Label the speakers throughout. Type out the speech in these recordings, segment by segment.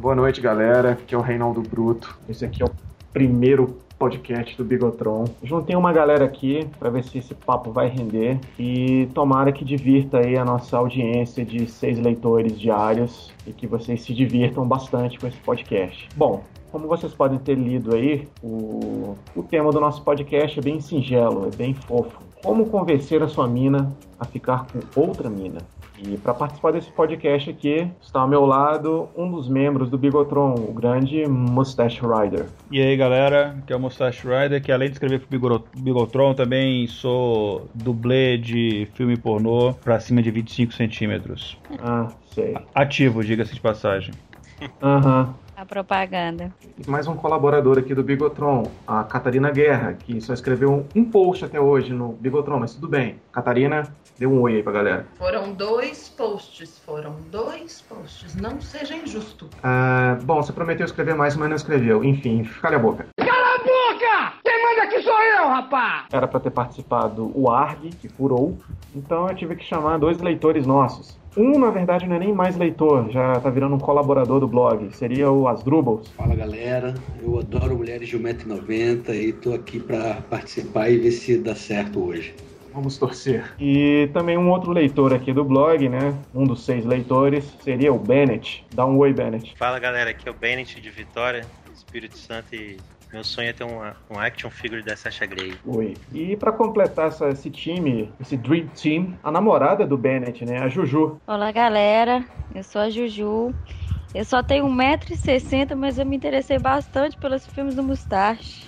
Speaker 1: Boa noite, galera. Aqui é o Reinaldo Bruto. Esse aqui é o primeiro podcast do Bigotron. Juntei uma galera aqui para ver se esse papo vai render e tomara que divirta aí a nossa audiência de 6 leitores diários e que vocês se divirtam bastante com esse podcast. Bom, como vocês podem ter lido aí, o tema do nosso podcast é bem singelo, é bem fofo. Como convencer a sua mina a ficar com outra mina? E para participar desse podcast aqui, está ao meu lado um dos membros do Bigotron, o grande Mustache Rider.
Speaker 2: E aí, galera, aqui é o Mustache Rider, que além de escrever pro Bigotron, também sou dublê de filme pornô pra cima de 25 centímetros.
Speaker 1: Ah, sei.
Speaker 2: Ativo, diga-se de passagem.
Speaker 1: Aham.
Speaker 3: A propaganda.
Speaker 1: Mais um colaborador aqui do Bigotron, a Catarina Guerra, que só escreveu um post até hoje no Bigotron, mas tudo bem. Catarina, dê um oi aí pra galera.
Speaker 4: Foram dois posts, não seja injusto.
Speaker 1: Bom, você prometeu escrever mais, mas não escreveu. Enfim, cala a boca.
Speaker 5: Cala a boca! Quem manda aqui sou eu, rapaz!
Speaker 1: Era pra ter participado o Arg, que furou, então eu tive que chamar 2 leitores nossos. Um, na verdade, não é nem mais leitor, já tá virando um colaborador do blog, seria o Asdrubals.
Speaker 6: Fala, galera, eu adoro mulheres de 1,90m e tô aqui pra participar e ver se dá certo hoje.
Speaker 1: Vamos torcer. E também um outro leitor aqui do blog, né, um dos 6 leitores, seria o Bennett. Dá um oi, Bennett.
Speaker 7: Fala, galera, aqui é o Bennett de Vitória, Espírito Santo, e meu sonho é ter um action figure da Sasha Grey.
Speaker 1: Oi. E pra completar esse time, esse Dream Team, a namorada do Bennett, né, a Juju.
Speaker 3: Olá, galera, eu sou a Juju. Eu só tenho 1,60 m, mas eu me interessei bastante pelos filmes do Mustache.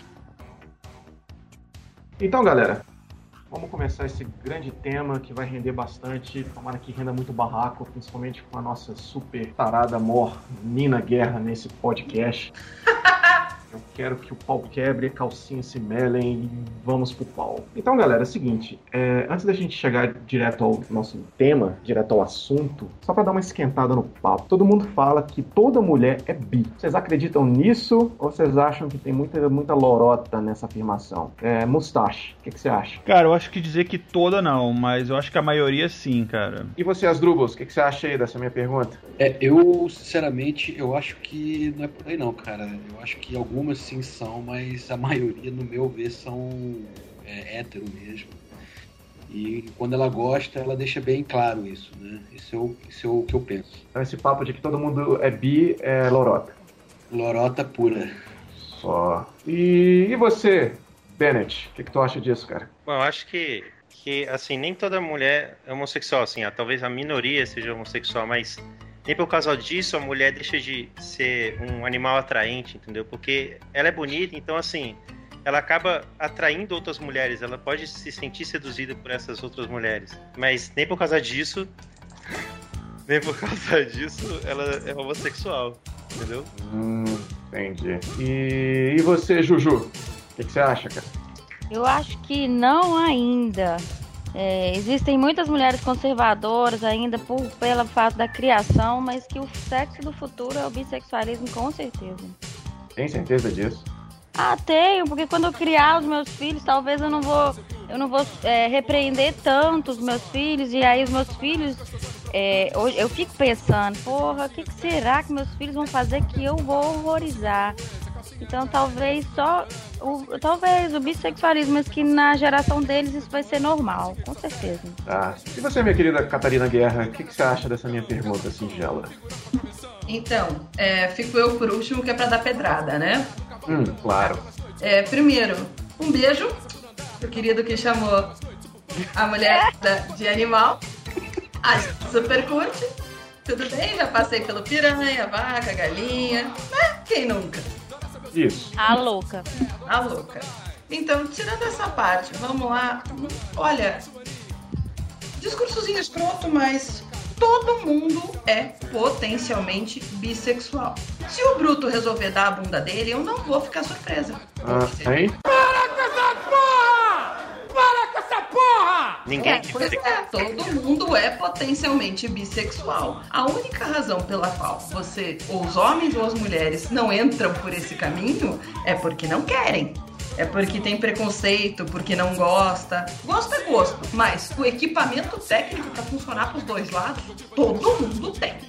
Speaker 1: Então, galera, vamos começar esse grande tema que vai render bastante. Tomara que renda muito barraco, principalmente com a nossa super tarada mor, Nina Guerra, nesse podcast. Eu quero que o pau quebre, a calcinha se melem e vamos pro pau. Então, galera, é o seguinte, antes da gente chegar direto ao nosso tema, direto ao assunto, só pra dar uma esquentada no papo, todo mundo fala que toda mulher é bi. Vocês acreditam nisso ou vocês acham que tem muita lorota nessa afirmação? Mustache, o que você acha?
Speaker 2: Cara, eu acho que dizer que toda não, mas eu acho que a maioria sim, cara.
Speaker 1: E você, Asdrubals, o que você acha aí dessa minha pergunta?
Speaker 6: Eu, sinceramente, eu acho que não é por aí não, cara. Eu acho que algumas sim são, mas a maioria, no meu ver, são hétero mesmo. E quando ela gosta, ela deixa bem claro isso, né? Isso é o que eu penso.
Speaker 1: Então esse papo de que todo mundo é bi é lorota.
Speaker 6: Lorota pura.
Speaker 1: Só. E você, Bennett, o que tu acha disso, cara?
Speaker 7: Bom, eu acho que assim, nem toda mulher é homossexual, assim, talvez a minoria seja homossexual, mas nem por causa disso a mulher deixa de ser um animal atraente, entendeu? Porque ela é bonita, então assim, ela acaba atraindo outras mulheres, ela pode se sentir seduzida por essas outras mulheres, mas nem por causa disso ela é homossexual, entendeu?
Speaker 1: Entendi. E você, Juju, o que você acha, cara?
Speaker 3: Eu acho que não ainda. Existem muitas mulheres conservadoras ainda pelo fato da criação, mas que o sexo do futuro é o bissexualismo, com certeza.
Speaker 1: Tem certeza disso?
Speaker 3: Tenho, porque quando eu criar os meus filhos, talvez eu não vou repreender tanto os meus filhos, e aí os meus filhos, eu fico pensando, porra, o que será que meus filhos vão fazer que eu vou horrorizar? Então talvez o bissexualismo, mas que na geração deles isso vai ser normal, com certeza.
Speaker 1: E você, minha querida Catarina Guerra, o que você acha dessa minha pergunta singela?
Speaker 4: Então, fico eu por último, que é pra dar pedrada, né?
Speaker 1: Claro.
Speaker 4: Primeiro, um beijo pro querido que chamou a mulher de animal. Super curte. Tudo bem, já passei pelo piranha, vaca, galinha. Quem nunca?
Speaker 1: Isso.
Speaker 3: A louca.
Speaker 4: Então, tirando essa parte, vamos lá. Olha, discursozinho escroto, mas todo mundo é potencialmente bissexual. Se o Bruto resolver dar a bunda dele, eu não vou ficar surpresa.
Speaker 1: Hein?
Speaker 5: Para com essa porra! Para com essa porra!
Speaker 7: Ninguém
Speaker 4: todo mundo é potencialmente bissexual. A única razão pela qual ou os homens ou as mulheres, não entram por esse caminho é porque não querem. É porque tem preconceito, porque não gosta. Gosto é gosto, mas o equipamento técnico para funcionar pros dois lados, todo mundo tem.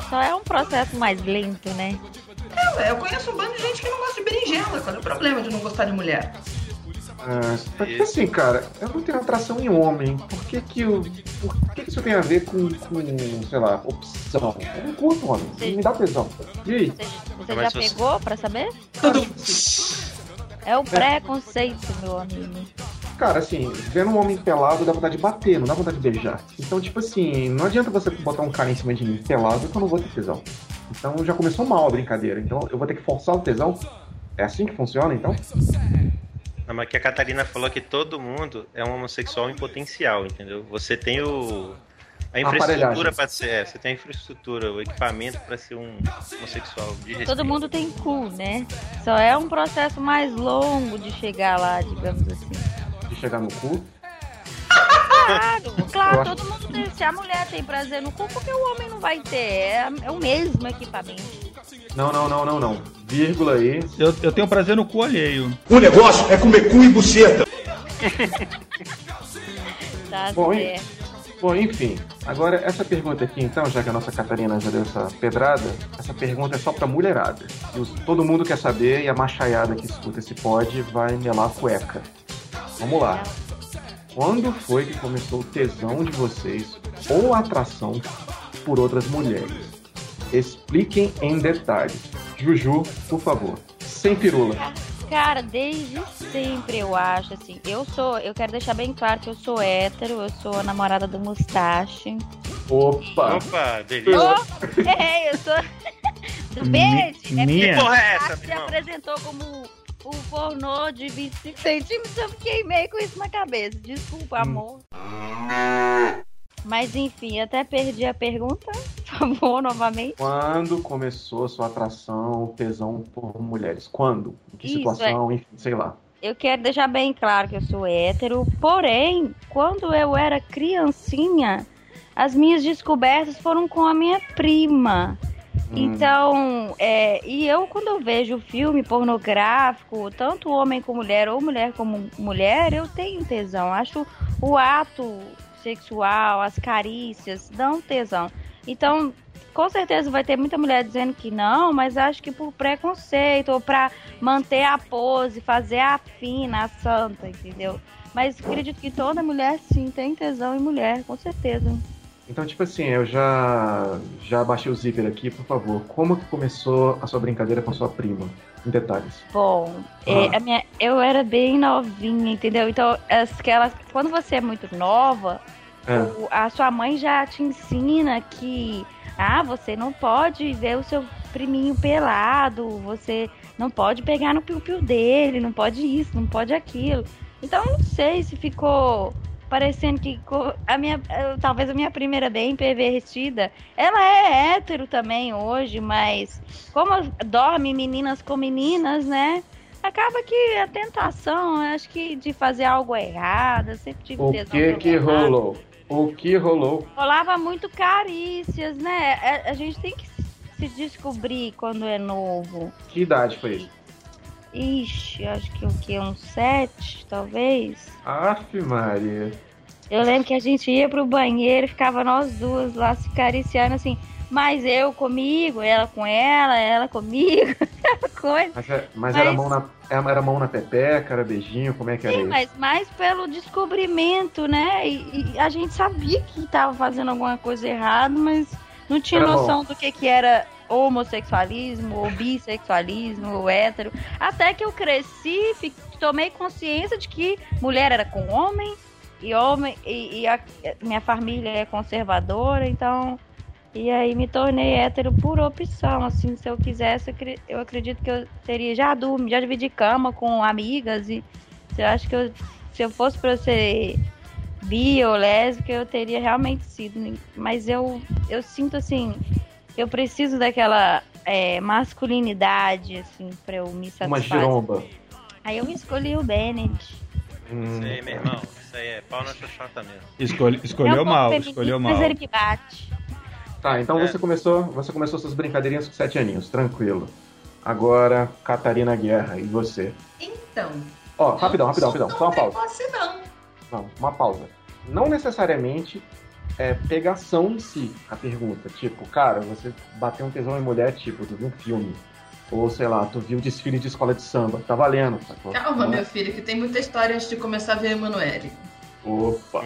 Speaker 3: só é um processo mais lento, né?
Speaker 4: Eu conheço um bando de gente que não gosta de berinjela. Qual é o problema de não gostar de mulher?
Speaker 1: Porque assim, cara, eu não tenho atração em homem. Por que isso tem a ver com sei lá, opção? Eu não curto homem, me dá tesão. E aí?
Speaker 3: Você já pegou pra saber? É o preconceito, meu amigo.
Speaker 1: Cara, assim, vendo um homem pelado dá vontade de bater, não dá vontade de beijar. Então, tipo assim, não adianta você botar um cara em cima de mim pelado que eu não vou ter tesão. Então já começou mal a brincadeira. Então eu vou ter que forçar o tesão? É assim que funciona, então?
Speaker 7: Não, mas que a Catarina falou que todo mundo é um homossexual em potencial, entendeu? Você tem a infraestrutura para ser, você tem a infraestrutura, o equipamento para ser um homossexual de respeito.
Speaker 3: Todo mundo tem cu, né? Só é um processo mais longo de chegar lá, digamos assim.
Speaker 1: De chegar no cu?
Speaker 3: Claro, todo mundo tem. Se a mulher tem prazer no cu, porque o homem não vai ter? É o mesmo equipamento.
Speaker 1: Não. Vírgula aí.
Speaker 2: Eu tenho prazer no cu alheio.
Speaker 5: O negócio é comer cu e buceta.
Speaker 3: Tá certo.
Speaker 1: Bom, enfim. Agora, essa pergunta aqui, então, já que a nossa Catarina já deu essa pedrada, essa pergunta é só pra mulherada. Todo mundo quer saber e a machaiada que escuta esse pod vai melar a cueca. Vamos lá. Quando foi que começou o tesão de vocês ou a atração por outras mulheres? Expliquem em detalhes. Juju, por favor. Sem pirula.
Speaker 3: Cara, desde sempre eu acho, assim, eu quero deixar bem claro que eu sou hétero, eu sou a namorada do Mustache.
Speaker 1: Opa,
Speaker 7: delícia.
Speaker 3: Eu sou do beijo.
Speaker 7: Que porra é essa,
Speaker 3: se apresentou como o pornô de 25 centímetros, eu fiquei meio com isso na cabeça. Desculpa, amor. Mas enfim, até perdi a pergunta, por favor, novamente.
Speaker 1: Quando começou a sua atração, tesão por mulheres? Quando? Em que situação? Enfim, sei lá.
Speaker 3: Eu quero deixar bem claro que eu sou hétero, porém, quando eu era criancinha, as minhas descobertas foram com a minha prima. Então, e eu quando eu vejo filme pornográfico, tanto homem com mulher ou mulher como mulher, eu tenho tesão. Acho o ato sexual, as carícias, dão tesão. Então, com certeza vai ter muita mulher dizendo que não, mas acho que por preconceito ou pra manter a pose, fazer a fina, a santa, entendeu? Mas acredito que toda mulher, sim, tem tesão em mulher, com certeza.
Speaker 1: Então, tipo assim, eu já baixei o zíper aqui, por favor. Como que começou a sua brincadeira com a sua prima? Em detalhes.
Speaker 3: Bom, eu era bem novinha, entendeu? Então, quando você é muito nova, a sua mãe já te ensina que você não pode ver o seu priminho pelado, você não pode pegar no piu-piu dele, não pode isso, não pode aquilo. Então, eu não sei se ficou parecendo que talvez a minha prima era bem pervertida. Ela é hétero também hoje, mas como dorme meninas com meninas, né? Acaba que a tentação, acho que de fazer algo errado, sempre tive tesão.
Speaker 1: O que rolou?
Speaker 3: Rolava muito carícias, né? A gente tem que se descobrir quando é novo.
Speaker 1: Que idade foi isso?
Speaker 3: Ixi, acho que uns 7, talvez.
Speaker 1: Aff, Maria.
Speaker 3: Eu lembro que a gente ia pro banheiro e ficava nós duas lá se acariciando assim. Mas eu comigo, ela com ela comigo, aquela coisa.
Speaker 1: Mas era mão na pepeca, era beijinho, como é que era isso?
Speaker 3: Mas mais pelo descobrimento, né? E a gente sabia que tava fazendo alguma coisa errada, mas não tinha noção do que era homossexualismo, ou bissexualismo, ou hétero. Até que eu cresci, tomei consciência de que mulher era com homem, e a minha família é conservadora, então... E aí me tornei hétero por opção, assim, se eu quisesse, eu acredito que eu teria, já dividi cama com amigas, e eu acho que se eu fosse pra ser bi ou lésbica, eu teria realmente sido, mas eu sinto assim, eu preciso daquela masculinidade, assim, pra eu me satisfazer.
Speaker 1: Uma giromba.
Speaker 3: Aí eu escolhi o Bennett.
Speaker 7: Isso aí, meu irmão, isso aí é pau na xoxota mesmo.
Speaker 2: Escolheu mal.
Speaker 3: Mas ele me bate.
Speaker 1: Tá, então você começou suas brincadeirinhas com 7 aninhos, tranquilo. Agora, Catarina Guerra, e você?
Speaker 4: Então...
Speaker 1: Rapidão, só uma pausa.
Speaker 4: Não.
Speaker 1: Não, uma pausa. Não necessariamente é pegação em si, a pergunta. Tipo, cara, você bateu um tesão em mulher, tipo, tu viu um filme. Ou, sei lá, tu viu desfile de escola de samba. Tá valendo, sacou?
Speaker 4: Calma, meu filho, que tem muita história antes de começar a ver Emanuele.
Speaker 1: Opa!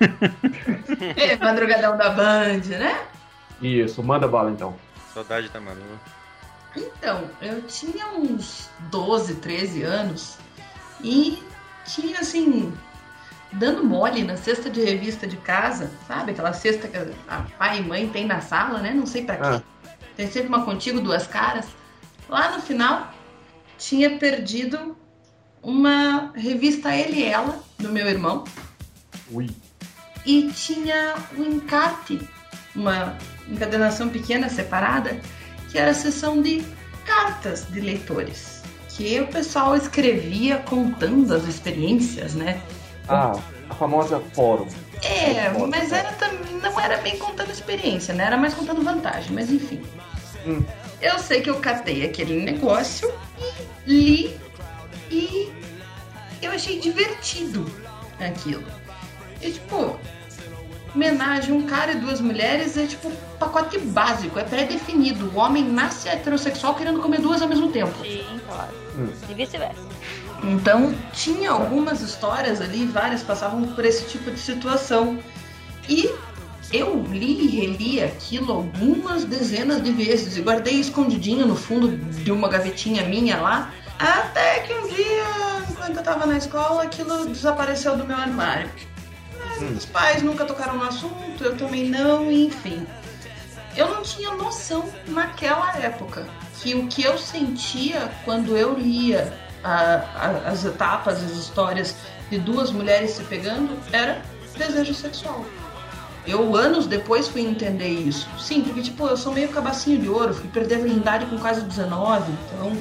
Speaker 4: Madrugadão da Band, né?
Speaker 1: Isso, manda bala então.
Speaker 7: Saudade da Manu.
Speaker 4: Então, eu tinha uns 12, 13 anos e tinha, assim, dando mole na cesta de revista de casa, sabe? Aquela cesta que a pai e mãe tem na sala, né? Não sei pra quê. Tem sempre uma Contigo, duas caras. Lá no final, tinha perdido uma revista Ele e Ela, do meu irmão.
Speaker 1: Ui.
Speaker 4: E tinha um encarte, uma encadernação pequena, separada, que era a seção de cartas de leitores. Que o pessoal escrevia contando as experiências, né?
Speaker 1: A famosa fórum.
Speaker 4: Mas não era bem contando experiência, né? Era mais contando vantagem, mas enfim. Eu sei que eu catei aquele negócio e li e eu achei divertido aquilo. E tipo, homenagem, um cara e duas mulheres é tipo pacote básico, é pré-definido. O homem nasce heterossexual querendo comer duas ao mesmo tempo.
Speaker 3: Sim, claro. E vice-versa.
Speaker 4: Então, tinha algumas histórias ali, várias passavam por esse tipo de situação. E eu li e reli aquilo algumas dezenas de vezes e guardei escondidinho no fundo de uma gavetinha minha lá, até que um dia, enquanto eu tava na escola, aquilo desapareceu do meu armário. Os pais nunca tocaram no assunto, eu também não, enfim. Eu não tinha noção naquela época que o que eu sentia quando eu lia as etapas, as histórias de duas mulheres se pegando era desejo sexual. Eu, anos depois, fui entender isso. Sim, porque, tipo, eu sou meio cabacinho de ouro, fui perder a virgindade com quase 19, então...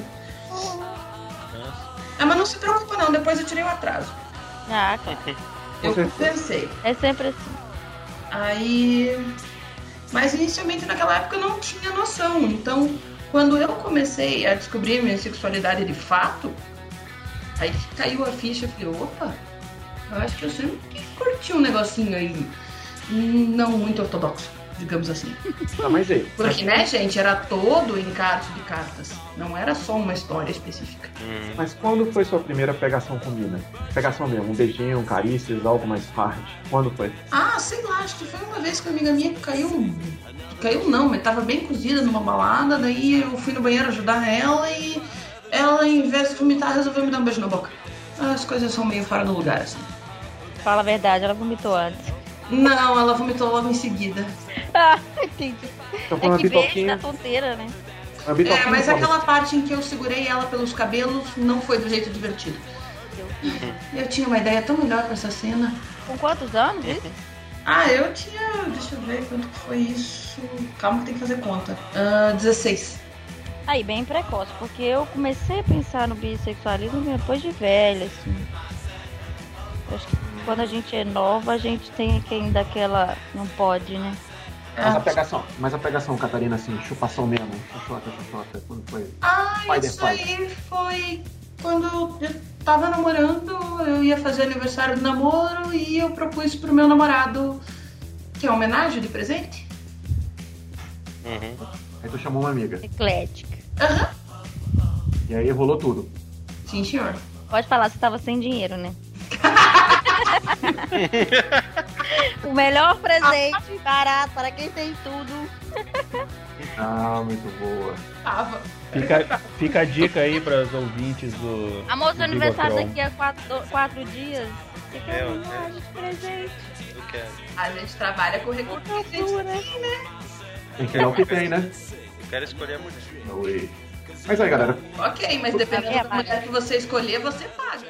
Speaker 4: mas não se preocupa não, depois eu tirei o atraso.
Speaker 3: Claro.
Speaker 4: Eu pensei.
Speaker 3: É sempre assim.
Speaker 4: Aí... Mas, inicialmente, naquela época, eu não tinha noção. Então, quando eu comecei a descobrir minha sexualidade de fato, aí caiu a ficha e falei, opa, eu acho que eu sempre curti um negocinho aí não muito ortodoxo, digamos assim.
Speaker 1: Mas aí.
Speaker 4: Porque, né, gente, era todo encarte de cartas. Não era só uma história específica.
Speaker 1: Mas quando foi sua primeira pegação com mina? Pegação mesmo, um beijinho, um carícias, algo mais hard. Quando foi?
Speaker 4: Sei lá, acho que foi uma vez que uma amiga minha caiu não, mas tava bem cozida numa balada, daí eu fui no banheiro ajudar ela e ela, em vez de vomitar, resolveu me dar um beijo na boca. As coisas são meio fora do lugar, assim.
Speaker 3: Fala a verdade, ela vomitou antes.
Speaker 4: Não, ela vomitou logo em seguida.
Speaker 3: Entendi.
Speaker 1: Então,
Speaker 3: É que beijo da tonteira, né?
Speaker 4: Mas aquela parte em que eu segurei ela pelos cabelos não foi do jeito divertido. Eu tinha uma ideia tão melhor pra essa cena.
Speaker 3: Com quantos anos isso?
Speaker 4: Eu tinha... Deixa eu ver quanto que foi isso. Calma que tem que fazer conta. 16.
Speaker 3: Aí, bem precoce, porque eu comecei a pensar no bissexualismo depois de velha, assim. Eu acho que quando a gente é nova, a gente tem que ainda aquela... Não pode, né?
Speaker 1: Mas a pegação, Catarina, assim, chupação mesmo. Chuchota. Quando foi?
Speaker 4: Isso aí foi quando eu tava namorando, eu ia fazer aniversário do namoro e eu propus pro meu namorado que é homenagem de presente.
Speaker 1: Aí tu chamou uma amiga.
Speaker 3: Eclética.
Speaker 1: E aí rolou tudo.
Speaker 4: Sim, senhor.
Speaker 3: Pode falar, você tava sem dinheiro, né? O melhor presente, barato, para quem tem tudo.
Speaker 1: Muito boa.
Speaker 4: Tava.
Speaker 2: Fica a dica aí para os ouvintes do.
Speaker 3: Amor, seu aniversário
Speaker 2: Bigotron.
Speaker 3: daqui a 4 dias. Você quer
Speaker 7: Eu
Speaker 3: de presente?
Speaker 7: Eu quero.
Speaker 4: A gente trabalha com recurso que a gente tem, né?
Speaker 1: Tem que olhar o que tem, né?
Speaker 7: Eu quero escolher a mulher.
Speaker 1: Oi. Mas aí, galera.
Speaker 4: Ok, mas dependendo da mulher que você escolher, você paga.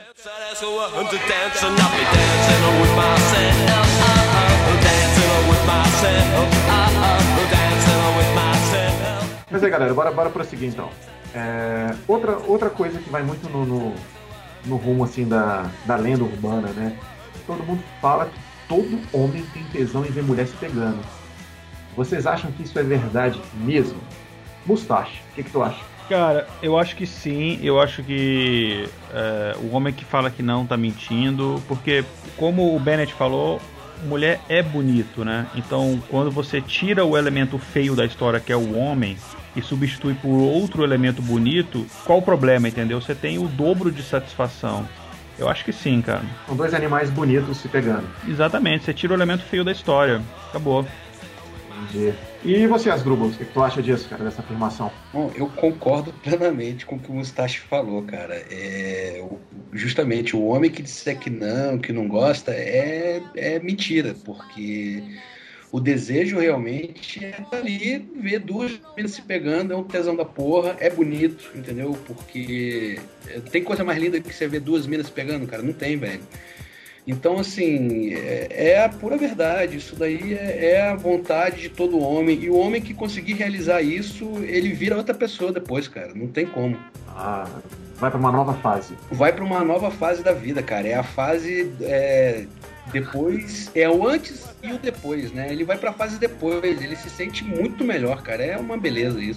Speaker 1: Mas aí, galera, bora prosseguir então. Outra coisa que vai muito no rumo assim da lenda urbana, né? Todo mundo fala que todo homem tem tesão em ver mulher se pegando. Vocês acham que isso é verdade mesmo? Mustache, o que tu acha?
Speaker 2: Cara, eu acho que sim. Eu acho que o homem que fala que não tá mentindo, porque como o Bennett falou, mulher é bonito, né? Então, quando você tira o elemento feio da história, que é o homem, e substitui por outro elemento bonito, qual o problema, entendeu? Você tem o dobro de satisfação. Eu acho que sim, cara.
Speaker 1: São dois animais bonitos se pegando.
Speaker 2: Exatamente, você tira o elemento feio da história. Acabou.
Speaker 1: Entendi. E você, Asdrubal, o que tu acha disso, cara, dessa afirmação?
Speaker 6: Bom, eu concordo plenamente com o que o Mustache falou, cara. Justamente, o homem que disser que não gosta, é mentira, porque o desejo realmente é ali ver duas meninas se pegando, é um tesão da porra, é bonito, entendeu? Porque tem coisa mais linda que você ver duas meninas se pegando, cara? Não tem, velho. Então, assim, é a pura verdade. Isso daí é a vontade de todo homem. E o homem que conseguir realizar isso, ele vira outra pessoa depois, cara. Não tem como.
Speaker 1: Vai pra uma nova fase.
Speaker 6: Vai pra uma nova fase da vida, cara. É a fase... depois... É o antes e o depois, né? Ele vai pra fase depois. Ele se sente muito melhor, cara. É uma beleza isso.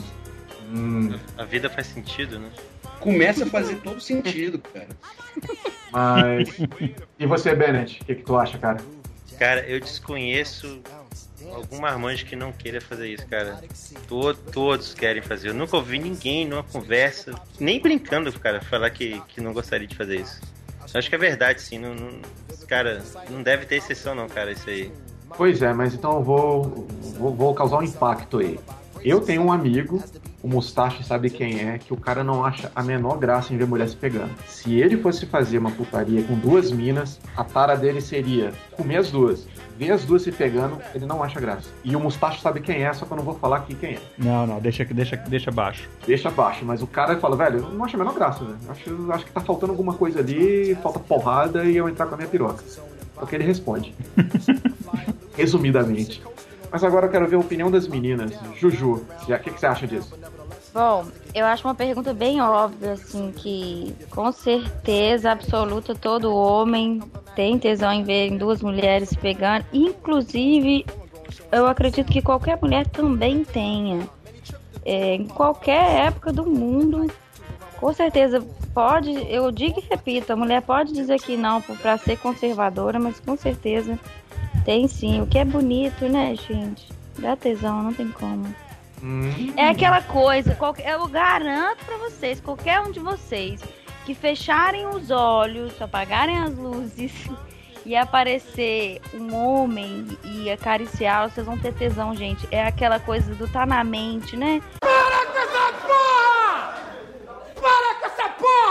Speaker 7: A vida faz sentido, né?
Speaker 6: Começa a fazer todo sentido, cara.
Speaker 1: Mas... E você, Bennett? O que tu acha, cara?
Speaker 7: Cara, eu desconheço algum marmanjo que não queira fazer isso, cara. Todos querem fazer. Eu nunca ouvi ninguém numa conversa, nem brincando, cara, falar que não gostaria de fazer isso. Eu acho que é verdade, sim. Cara, não deve ter exceção não, cara, isso aí.
Speaker 1: Pois é, mas então eu vou causar um impacto aí. Eu tenho um amigo, o Mustache sabe quem é, que o cara não acha a menor graça em ver mulher se pegando. Se ele fosse fazer uma putaria com duas minas, a tara dele seria comer as duas. Ver as duas se pegando, ele não acha graça. E o Mustache sabe quem é, só que eu não vou falar aqui quem é.
Speaker 2: Não, deixa baixo.
Speaker 1: Deixa baixo, mas o cara fala, velho, eu não acho a menor graça, velho. Acho que tá faltando alguma coisa ali, falta porrada e eu entrar com a minha piroca. É o que ele responde. Resumidamente. Mas agora eu quero ver a opinião das meninas. Juju, o que você acha disso?
Speaker 3: Bom, eu acho uma pergunta bem óbvia, assim, que com certeza absoluta todo homem tem tesão em ver duas mulheres se pegando. Inclusive, eu acredito que qualquer mulher também tenha. Em qualquer época do mundo, com certeza pode, eu digo e repito, a mulher pode dizer que não para ser conservadora, mas com certeza tem sim. O que é bonito, né, gente? Dá tesão, não tem como. É aquela coisa, eu garanto pra vocês, qualquer um de vocês que fecharem os olhos, apagarem as luzes e aparecer um homem e acariciá-lo, vocês vão ter tesão, gente. É aquela coisa do tá na mente, né?
Speaker 5: Para com essa porra! Para com essa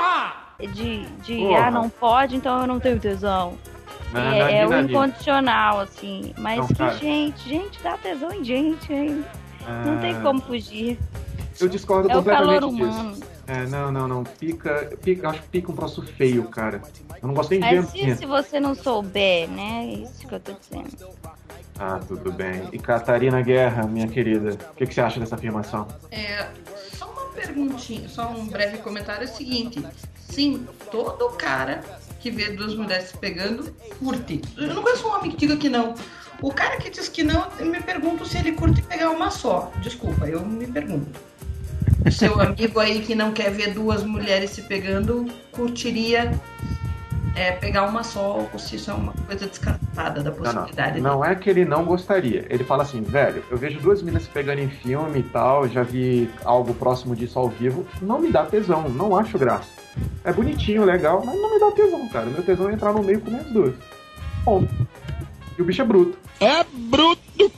Speaker 5: porra!
Speaker 3: Não pode, então eu não tenho tesão. É o incondicional, assim. Mas não, que gente, dá tesão em gente, hein? Não tem como fugir.
Speaker 1: Eu discordo completamente
Speaker 3: disso. É o calor humano.
Speaker 1: Não. Acho que pica um troço feio, cara. Eu não gosto nem de ver.
Speaker 3: Mas se você não souber, né? É isso que eu tô dizendo.
Speaker 1: Tudo bem. E Catarina Guerra, minha querida, o que você acha dessa afirmação?
Speaker 4: Só uma perguntinha, só um breve comentário. É o seguinte: sim, todo cara que vê duas mulheres se pegando curte. Eu não conheço um homem que diga que não. O cara que diz que não, eu me pergunto se ele curte pegar uma só. Desculpa, eu me pergunto. O seu amigo aí que não quer ver duas mulheres se pegando, curtiria pegar uma só, ou se isso é uma coisa descartada da possibilidade.
Speaker 1: Não é que ele não gostaria. Ele fala assim, velho, eu vejo duas meninas se pegando em filme e tal, já vi algo próximo disso ao vivo, não me dá tesão, não acho graça. É bonitinho, legal, mas não me dá tesão, cara. Meu tesão é entrar no meio com as duas. Bom. E o bicho é bruto.
Speaker 5: É bruto!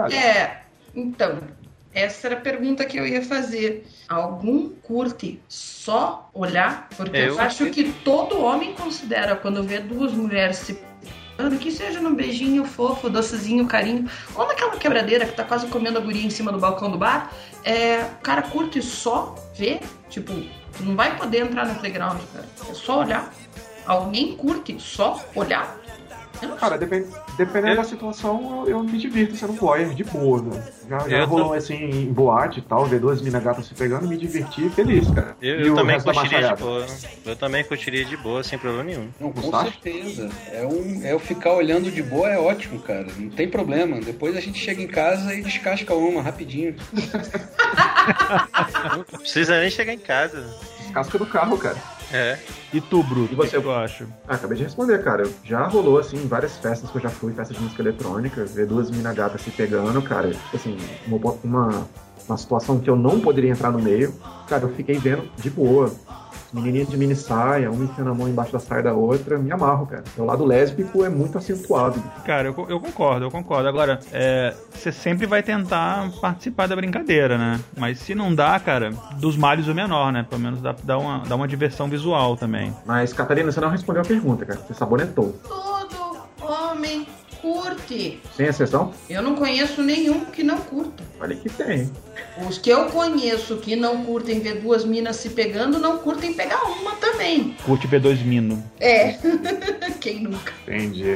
Speaker 4: Então, essa era a pergunta que eu ia fazer. Algum curte só olhar? Porque eu acho que todo homem considera quando vê duas mulheres se pegando, que seja num beijinho fofo, docezinho, carinho, ou naquela quebradeira que tá quase comendo a guria em cima do balcão do bar, o cara curte só ver, tipo, tu não vai poder entrar no playground, cara. É só olhar. Alguém curte só olhar?
Speaker 1: Cara, dependendo da situação, eu me divirto sendo voyeur, de boa, né? Já rolou assim em boate e tal, ver duas minas gatas se pegando, me divertir feliz, cara.
Speaker 7: Eu também curtiria de boa. Eu também curtiria de boa, sem problema nenhum.
Speaker 6: Não, com certeza. Eu ficar olhando de boa é ótimo, cara. Não tem problema. Depois a gente chega em casa e descasca uma rapidinho.
Speaker 7: Não precisa nem chegar em casa.
Speaker 1: Descasca do carro, cara.
Speaker 7: É.
Speaker 2: E tu, Bruto,
Speaker 1: E você?
Speaker 2: o que tu acha?
Speaker 1: Acabei de responder, cara. Já rolou, assim, em várias festas que eu já fui, festas de música eletrônica, ver duas mina gatas se pegando, cara. Assim, uma situação que eu não poderia entrar no meio. Cara, eu fiquei vendo de boa. Menininha de mini saia, uma enfiando a mão embaixo da saia da outra, me amarro, cara. O lado lésbico é muito acentuado.
Speaker 2: Cara, eu concordo. Agora, você sempre vai tentar participar da brincadeira, né? Mas se não dá, cara, dos males o menor, né? Pelo menos dá uma diversão visual também.
Speaker 1: Mas, Catarina, você não respondeu a pergunta, cara. Você sabonetou.
Speaker 4: Todo homem curte.
Speaker 1: Sem exceção?
Speaker 4: Eu não conheço nenhum que não curta.
Speaker 1: Olha que tem.
Speaker 4: Os que eu conheço que não curtem ver duas minas se pegando, não curtem pegar uma também.
Speaker 2: Curte B2 Mino.
Speaker 4: É. Quem nunca?
Speaker 1: Entendi.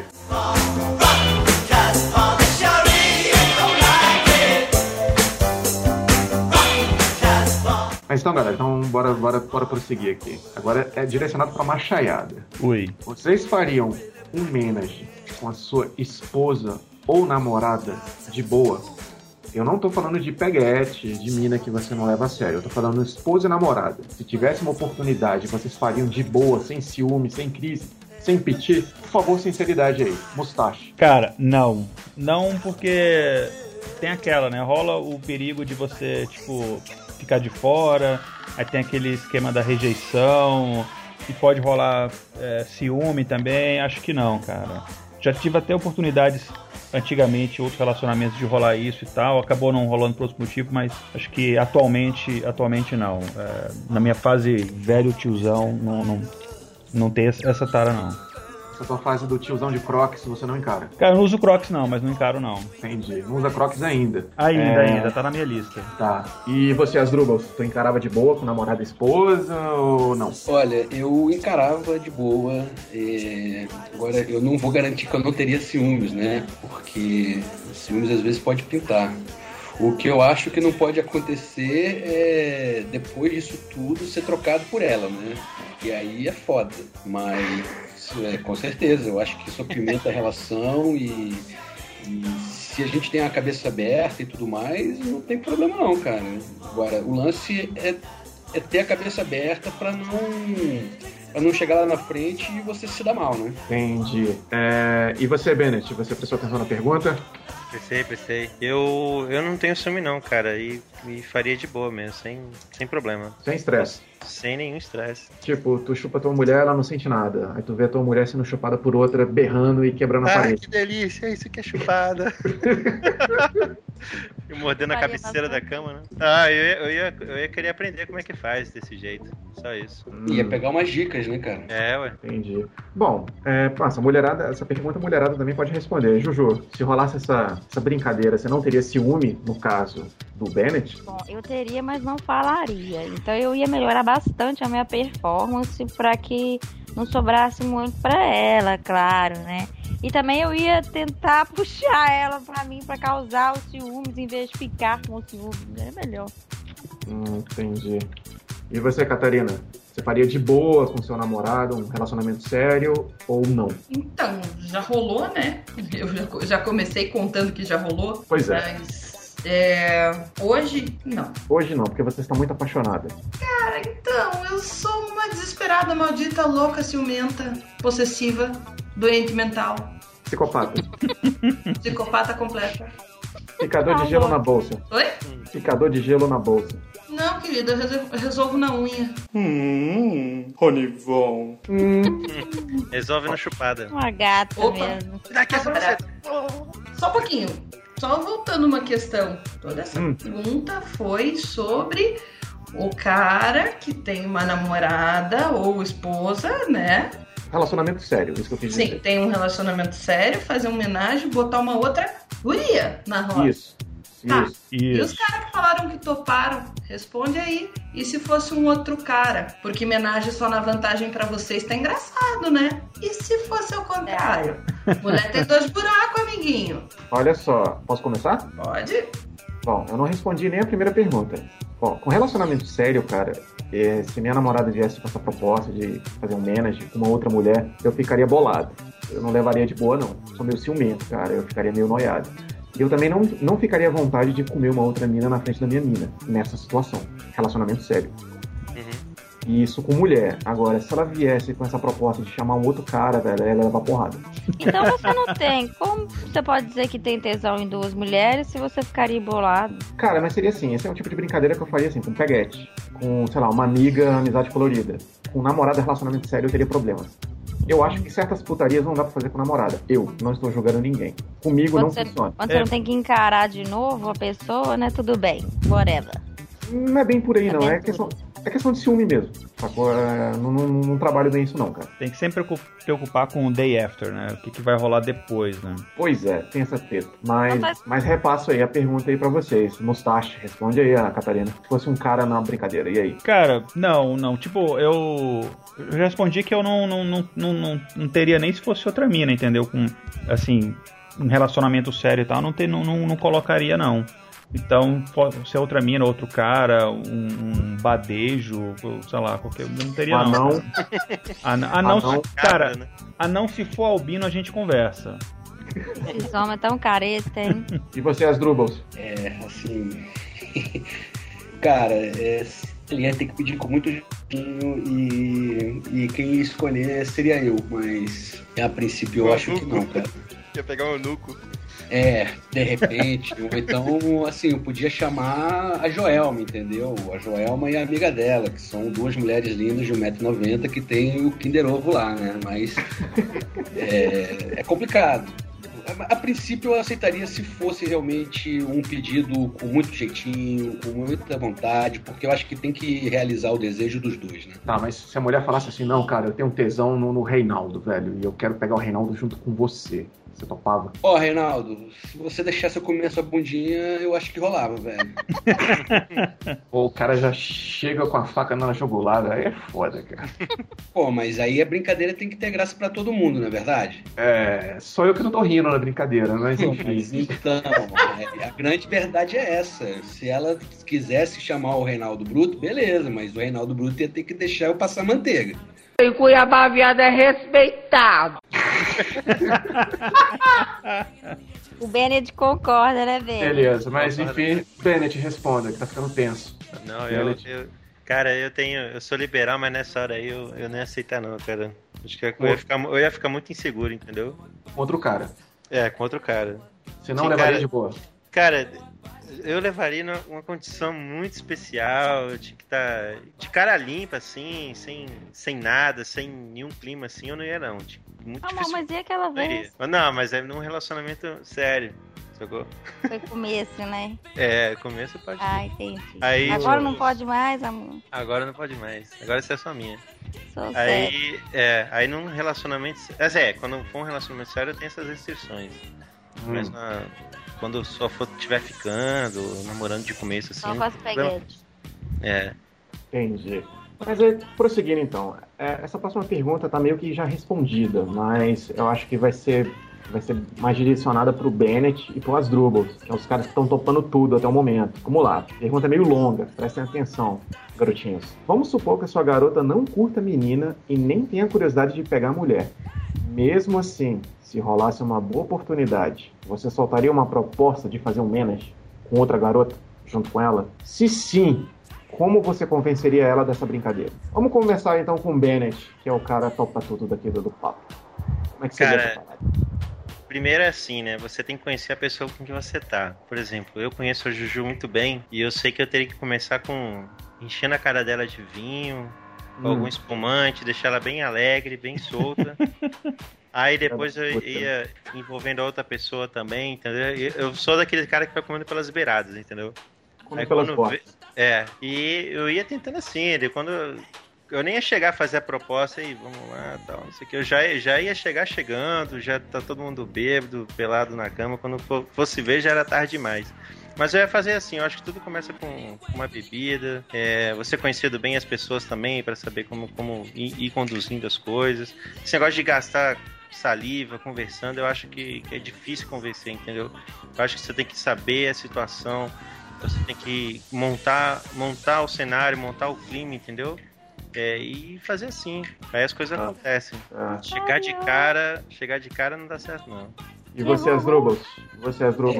Speaker 1: Mas então, galera, bora prosseguir aqui. Agora é direcionado pra machaiada.
Speaker 2: Oi.
Speaker 1: Vocês fariam um menage com a sua esposa ou namorada de boa? Eu não tô falando de peguete, de mina que você não leva a sério. Eu tô falando esposa e namorada. Se tivesse uma oportunidade, vocês fariam de boa, sem ciúme, sem crise, sem piti? Por favor, sinceridade aí. Mustache.
Speaker 2: Cara, não. Não porque tem aquela, né? Rola o perigo de você, tipo, ficar de fora. Aí tem aquele esquema da rejeição. E pode rolar ciúme também. Acho que não, cara. Já tive até oportunidades antigamente, outros relacionamentos de rolar isso e tal, acabou não rolando por outros motivos, mas acho que atualmente não. Na minha fase velho tiozão, não tem essa tara, não.
Speaker 1: Essa tua fase do tiozão de Crocs, você não encara?
Speaker 2: Cara, eu não uso Crocs não, mas não encaro não.
Speaker 1: Entendi. Não usa Crocs ainda.
Speaker 2: Ainda, tá na minha lista.
Speaker 1: Tá. E você, Asdrubal, tu encarava de boa com namorada e esposa ou não?
Speaker 6: Olha, eu encarava de boa. Agora, eu não vou garantir que eu não teria ciúmes, né? Porque ciúmes às vezes pode pintar. O que eu acho que não pode acontecer é, depois disso tudo, ser trocado por ela, né? E aí é foda. Mas, com certeza, eu acho que isso apimenta a relação e se a gente tem a cabeça aberta e tudo mais, não tem problema não, cara. Agora, o lance é ter a cabeça aberta pra não chegar lá na frente e você se dar mal, né?
Speaker 1: Entendi. E você, Bennett, você prestou atenção na pergunta?
Speaker 7: Pensei. Eu não tenho ciúme não, cara, e faria de boa mesmo, sem problema.
Speaker 1: Sem estresse.
Speaker 7: Sem nenhum estresse.
Speaker 1: Tipo, tu chupa tua mulher, ela não sente nada. Aí tu vê a tua mulher sendo chupada por outra, berrando e quebrando a parede.
Speaker 7: Que delícia, isso que é chupada. E mordendo a cabeceira da cama, né? Eu ia querer aprender como é que faz desse jeito. Só isso.
Speaker 6: Ia pegar umas dicas, né, cara?
Speaker 7: Ué.
Speaker 1: Entendi. Bom, essa pergunta a mulherada também pode responder. Juju, se rolasse essa brincadeira, você não teria ciúme, no caso do Bennett?
Speaker 3: Bom, eu teria, mas não falaria. Então eu ia melhorar bastante a minha performance para que não sobrasse muito para ela, claro, né? E também eu ia tentar puxar ela pra mim pra causar os ciúmes em vez de ficar com os ciúmes. É melhor.
Speaker 1: Entendi. E você, Catarina? Você faria de boa com seu namorado um relacionamento sério ou não?
Speaker 4: Então, já rolou, né? Eu já comecei contando que já rolou.
Speaker 1: Pois é.
Speaker 4: Mas hoje, não.
Speaker 1: Hoje não, porque você está muito apaixonada.
Speaker 4: Cara, então, eu sou uma desesperada, maldita, louca, ciumenta, possessiva, doente mental.
Speaker 1: Psicopata.
Speaker 4: Psicopata completa.
Speaker 1: Picador de gelo na bolsa.
Speaker 4: Oi?
Speaker 1: Picador de gelo na bolsa.
Speaker 4: Não, querida, eu resolvo na unha.
Speaker 1: Ronivon.
Speaker 7: Resolve na chupada.
Speaker 3: Uma gata
Speaker 4: Opa.
Speaker 3: mesmo.
Speaker 7: Daqui a
Speaker 4: Só um pouquinho. Só voltando uma questão. Toda essa pergunta foi sobre o cara que tem uma namorada ou esposa, né?
Speaker 1: Relacionamento sério, isso que eu quis dizer.
Speaker 4: Sim, tem um relacionamento sério, fazer uma homenagem, botar uma outra guria na roda.
Speaker 1: Isso.
Speaker 4: Tá. E os caras que falaram que toparam, responde aí. E se fosse um outro cara? Porque homenagem só na vantagem pra vocês tá engraçado, né? E se fosse ao contrário? Mulher tem 2 buracos, amiguinho.
Speaker 1: Olha só, posso começar?
Speaker 4: Pode?
Speaker 1: Bom, eu não respondi nem a primeira pergunta. Bom, com relacionamento sério, cara, se minha namorada viesse com essa proposta de fazer um menage com uma outra mulher, eu ficaria bolado. Eu não levaria de boa, não. Sou meio ciumento, cara, eu ficaria meio noiado. E eu também não ficaria à vontade de comer uma outra mina na frente da minha mina, nessa situação. Relacionamento sério. E isso com mulher. Agora, se ela viesse com essa proposta de chamar um outro cara, velho, ela ia levar porrada.
Speaker 3: Então você não tem. Como você pode dizer que tem tesão em 2 mulheres se você ficaria embolado?
Speaker 1: Cara, mas seria assim, esse é um tipo de brincadeira que eu faria assim, com peguete, com, sei lá, uma amiga, amizade colorida. Com namorada, relacionamento sério, eu teria problemas. Eu acho que certas putarias não dá pra fazer com namorada. Eu não estou julgando ninguém. Comigo
Speaker 3: Quando
Speaker 1: não
Speaker 3: você,
Speaker 1: funciona.
Speaker 3: quando você não tem que encarar de novo a pessoa, né? Tudo bem. Whatever.
Speaker 1: Não é bem por aí, não.
Speaker 3: bem
Speaker 1: É questão de ciúme mesmo. Sacou? Não trabalho bem isso, não, cara.
Speaker 2: Tem que sempre preocupar com o day after, né? O que vai rolar depois, né?
Speaker 1: Pois é, tem essa treta. Mas repasso aí a pergunta aí pra vocês. Mustache, responde aí, a Catarina. Se fosse um cara na brincadeira, e aí?
Speaker 2: Cara, não. Tipo, eu respondi que eu não teria nem se fosse outra mina, entendeu? Com, assim, um relacionamento sério e tal, não colocaria, não. Então, se é outra mina, outro cara, um badejo, sei lá, qualquer. Não teria, não. Anão, cara, anão, se for albino, a gente conversa.
Speaker 3: Esses homens tão careta, hein?
Speaker 1: E você, Asdrubals?
Speaker 6: Assim. Cara, ele ia ter que pedir com muito jeitinho e quem ia escolher seria eu, mas a princípio eu acho que não, cara.
Speaker 7: Ia pegar um nuco.
Speaker 6: De repente, ou então, assim, eu podia chamar a Joelma, entendeu? A Joelma e a amiga dela, que são 2 mulheres lindas de 1,90 m que tem o Kinder Ovo lá, né? Mas é complicado. A princípio eu aceitaria se fosse realmente um pedido com muito jeitinho, com muita vontade, porque eu acho que tem que realizar o desejo dos dois, né?
Speaker 1: Tá, mas se a mulher falasse assim, não, cara, eu tenho um tesão no Reinaldo, velho, e eu quero pegar o Reinaldo junto com você. Você topava?
Speaker 6: Reinaldo, se você deixasse eu comer a sua bundinha, eu acho que rolava, velho.
Speaker 1: O cara já chega com a faca na jugular, aí é foda, cara.
Speaker 6: Mas aí a brincadeira tem que ter graça pra todo mundo, não é verdade?
Speaker 1: Só eu que não tô rindo na brincadeira, mas enfim.
Speaker 6: Mas então, a grande verdade é essa. Se ela quisesse chamar o Reinaldo Bruto, beleza, mas o Reinaldo Bruto ia ter que deixar eu passar manteiga.
Speaker 5: Em Cuiabá, viado é respeitado.
Speaker 3: O Bennett concorda, né, Bennett?
Speaker 1: Beleza, mas enfim, Bennett, responda, que tá ficando tenso.
Speaker 7: Não, cara, eu sou liberal, mas nessa hora aí eu nem aceitar não, cara. Acho que eu ia ficar muito inseguro, entendeu?
Speaker 1: Contra o cara.
Speaker 7: Contra o cara.
Speaker 1: Você não levaria de boa?
Speaker 7: Cara, eu levaria numa condição muito especial, de que tá de cara limpa, assim, sem nada, sem nenhum clima, assim, eu não ia não. Muito difícil.
Speaker 3: Mas e aquela vez?
Speaker 7: Não, mas é num relacionamento sério, sacou?
Speaker 3: Foi começo, né?
Speaker 7: Começo pode.
Speaker 3: Entendi.
Speaker 7: Aí,
Speaker 3: agora não pode mais, amor?
Speaker 7: Agora não pode mais. Agora você é só minha.
Speaker 3: Aí
Speaker 7: num relacionamento... quando for um relacionamento sério, tem essas restrições. Mas quando só estiver ficando, namorando de começo, assim...
Speaker 3: Só faz peguete.
Speaker 1: Entendi. Mas prosseguindo então, essa próxima pergunta tá meio que já respondida, mas eu acho que vai ser mais direcionada pro Bennett e pro Asdrubal, que são os caras que estão topando tudo até o momento. Vamos lá, pergunta meio longa, prestem atenção, garotinhos. Vamos supor que a sua garota não curta menina e nem tenha curiosidade de pegar mulher. Mesmo assim, se rolasse uma boa oportunidade, você soltaria uma proposta de fazer um manage com outra garota junto com ela? Se sim, como você convenceria ela dessa brincadeira? Vamos conversar então com o Bennett, que é o cara topa tudo daqui do papo. Como é que seria essa parada?
Speaker 7: Primeiro é assim, né? Você tem que conhecer a pessoa com que você tá. Por exemplo, eu conheço a Juju muito bem e eu sei que eu teria que começar enchendo a cara dela de vinho, com algum espumante, deixar ela bem alegre, bem solta. Aí depois eu ia envolvendo a outra pessoa também, entendeu? Eu sou daquele cara que vai comendo pelas beiradas, entendeu?
Speaker 1: Aí pelas portas.
Speaker 7: E eu ia tentando assim, quando eu nem ia chegar a fazer a proposta e vamos lá, tal, não sei o que, eu já ia chegar chegando, já tá todo mundo bêbado, pelado na cama, quando fosse ver já era tarde demais. Mas eu ia fazer assim, eu acho que tudo começa com uma bebida, você conhecendo bem as pessoas também, para saber como ir conduzindo as coisas. Esse negócio de gastar saliva, conversando, eu acho que é difícil convencer, entendeu? Eu acho que você tem que saber a situação, você tem que montar o cenário, montar o clima, entendeu? E fazer assim, aí as coisas acontecem. Chegar de cara não dá certo, não.
Speaker 1: E você, Asdrubal?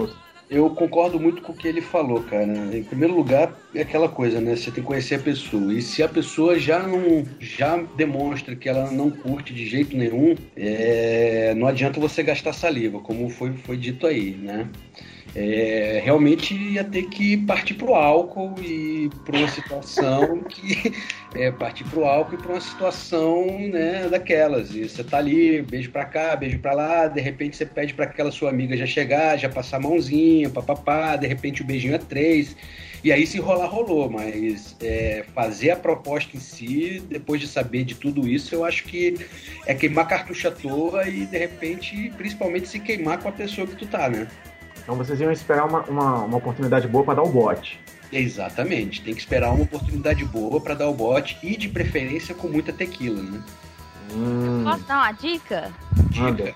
Speaker 6: Eu concordo muito com o que ele falou, cara. Em primeiro lugar, é aquela coisa, né? Você tem que conhecer a pessoa. E se a pessoa já demonstra que ela não curte de jeito nenhum, não adianta você gastar saliva, como foi dito aí, né? Realmente ia ter que partir pro álcool e para uma situação né, daquelas. E você tá ali, beijo pra cá, beijo pra lá, de repente você pede pra aquela sua amiga já chegar, já passar a mãozinha, papapá, de repente o beijinho é 3, e aí se rolar, rolou, mas fazer a proposta em si, depois de saber de tudo isso, eu acho que é queimar cartucho à toa e de repente, principalmente se queimar com a pessoa que tu tá, né?
Speaker 1: Então vocês iam esperar uma oportunidade boa para dar o bote.
Speaker 6: Exatamente, tem que esperar uma oportunidade boa para dar o bote e de preferência com muita tequila, né?
Speaker 3: Posso dar uma dica?
Speaker 6: Dica.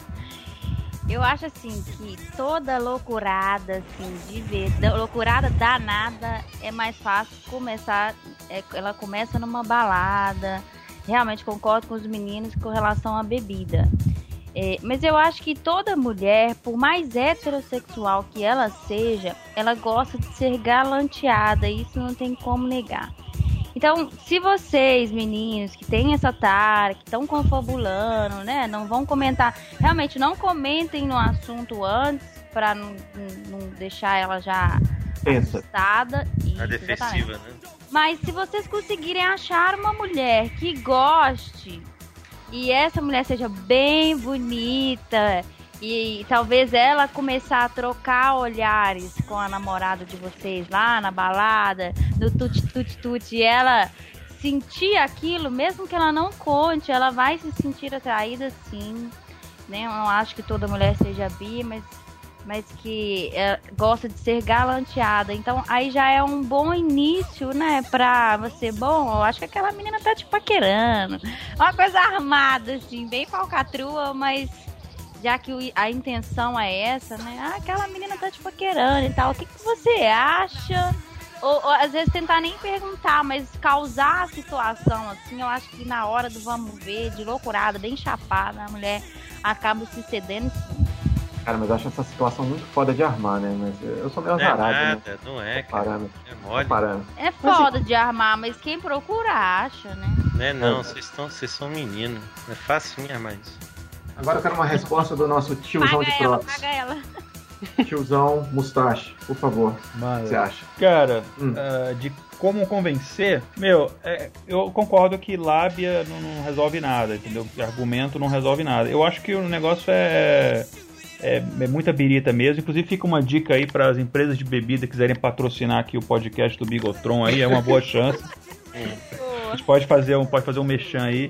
Speaker 3: Eu acho assim que toda loucurada, assim, loucurada danada é mais fácil começar. Ela começa numa balada. Realmente concordo com os meninos com relação à bebida. Mas eu acho que toda mulher, por mais heterossexual que ela seja, ela gosta de ser galanteada, e isso não tem como negar. Então, se vocês, meninos, que têm essa tara, que estão confabulando, né, não vão comentar, realmente não comentem no assunto antes, para não deixar ela já assustada.
Speaker 7: A defensiva, né?
Speaker 3: Mas se vocês conseguirem achar uma mulher que goste, e essa mulher seja bem bonita, e talvez ela começar a trocar olhares com a namorada de vocês lá na balada, no tuti-tuti-tuti, e ela sentir aquilo, mesmo que ela não conte, ela vai se sentir atraída sim, né? Eu não acho que toda mulher seja bi, mas que gosta de ser galanteada. Então aí já é um bom início, né, pra você. Bom, eu acho que aquela menina tá te paquerando, uma coisa armada assim, bem falcatrua, mas já que a intenção é essa, né, aquela menina tá te paquerando e tal, o que você acha? Ou às vezes tentar nem perguntar, mas causar a situação assim. Eu acho que na hora do vamos ver, de loucurada, bem chapada, a mulher acaba se cedendo sim.
Speaker 1: Cara, mas eu acho essa situação muito foda de armar, né? Mas eu sou meio azarado, né?
Speaker 7: Não é, cara. É mole.
Speaker 3: É foda de armar, mas quem procura acha, né?
Speaker 7: Não, vocês são meninos. É fácil armar isso.
Speaker 1: Agora eu quero uma resposta do nosso tiozão de prótese.
Speaker 3: Paga ela.
Speaker 1: Tiozão Mustache, por favor. O que você acha?
Speaker 2: Cara, de como convencer, eu concordo que lábia não resolve nada, entendeu? Argumento não resolve nada. Eu acho que o negócio é muita birita mesmo. Inclusive fica uma dica aí para as empresas de bebida que quiserem patrocinar aqui o podcast do Bigotron aí, é uma boa chance. A gente pode fazer um merchan aí.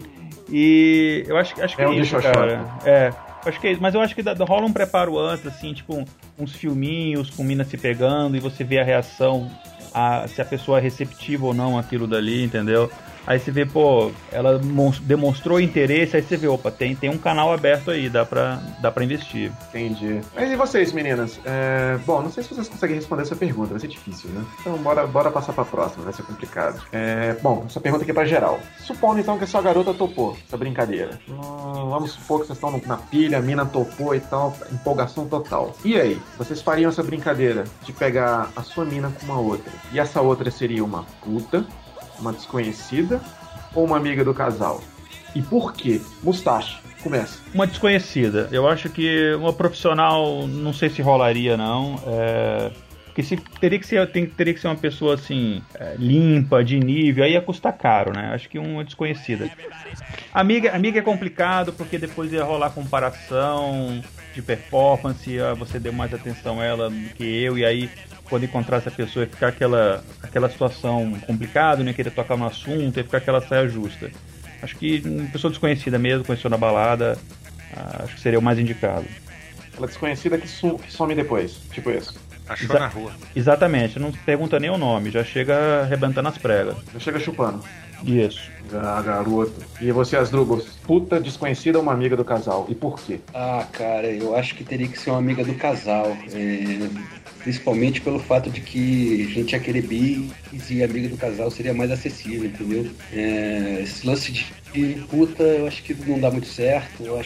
Speaker 2: E eu acho que é isso, cara. Acho que é isso, mas eu acho que rola um preparo antes, assim, tipo uns filminhos com mina se pegando e você vê a reação, se a pessoa é receptiva ou não àquilo dali, entendeu? Aí você vê, pô, ela demonstrou interesse, aí você vê, opa, tem um canal aberto aí, dá pra investir.
Speaker 1: Entendi. Mas e vocês, meninas? Bom, não sei se vocês conseguem responder essa pergunta, vai ser difícil, né? Então bora passar pra próxima, vai ser complicado. Bom, essa pergunta aqui é pra geral. Supondo então que a sua garota topou essa brincadeira. Vamos supor que vocês estão na pilha, a mina topou e tal, empolgação total. E aí, vocês fariam essa brincadeira de pegar a sua mina com uma outra? E essa outra seria uma puta, uma desconhecida ou uma amiga do casal? E por quê? Mustache, começa.
Speaker 2: Uma desconhecida. Eu acho que uma profissional, não sei se rolaria, não. Porque teria que ser uma pessoa assim, limpa, de nível, aí ia custar caro, né? Acho que uma desconhecida. Amiga é complicado, porque depois ia rolar comparação de performance, você deu mais atenção a ela do que eu, e aí quando encontrar essa pessoa ia ficar aquela situação complicada, não ia querer tocar no assunto, ia ficar aquela saia justa. Acho que uma pessoa desconhecida mesmo, conheceu na balada, acho que seria o mais indicado.
Speaker 1: Aquela desconhecida que some depois, tipo isso.
Speaker 7: Achou na rua.
Speaker 2: Exatamente, não pergunta nem o nome, já chega arrebentando as pregas.
Speaker 1: Já chega chupando.
Speaker 2: Isso.
Speaker 1: Garoto. E você, Asdrubal, puta desconhecida ou uma amiga do casal? E por quê?
Speaker 6: Cara, eu acho que teria que ser uma amiga do casal. Principalmente pelo fato de que a gente ia querer bis e amiga do casal seria mais acessível, entendeu? Esse lance de puta, eu acho que não dá muito certo. Eu acho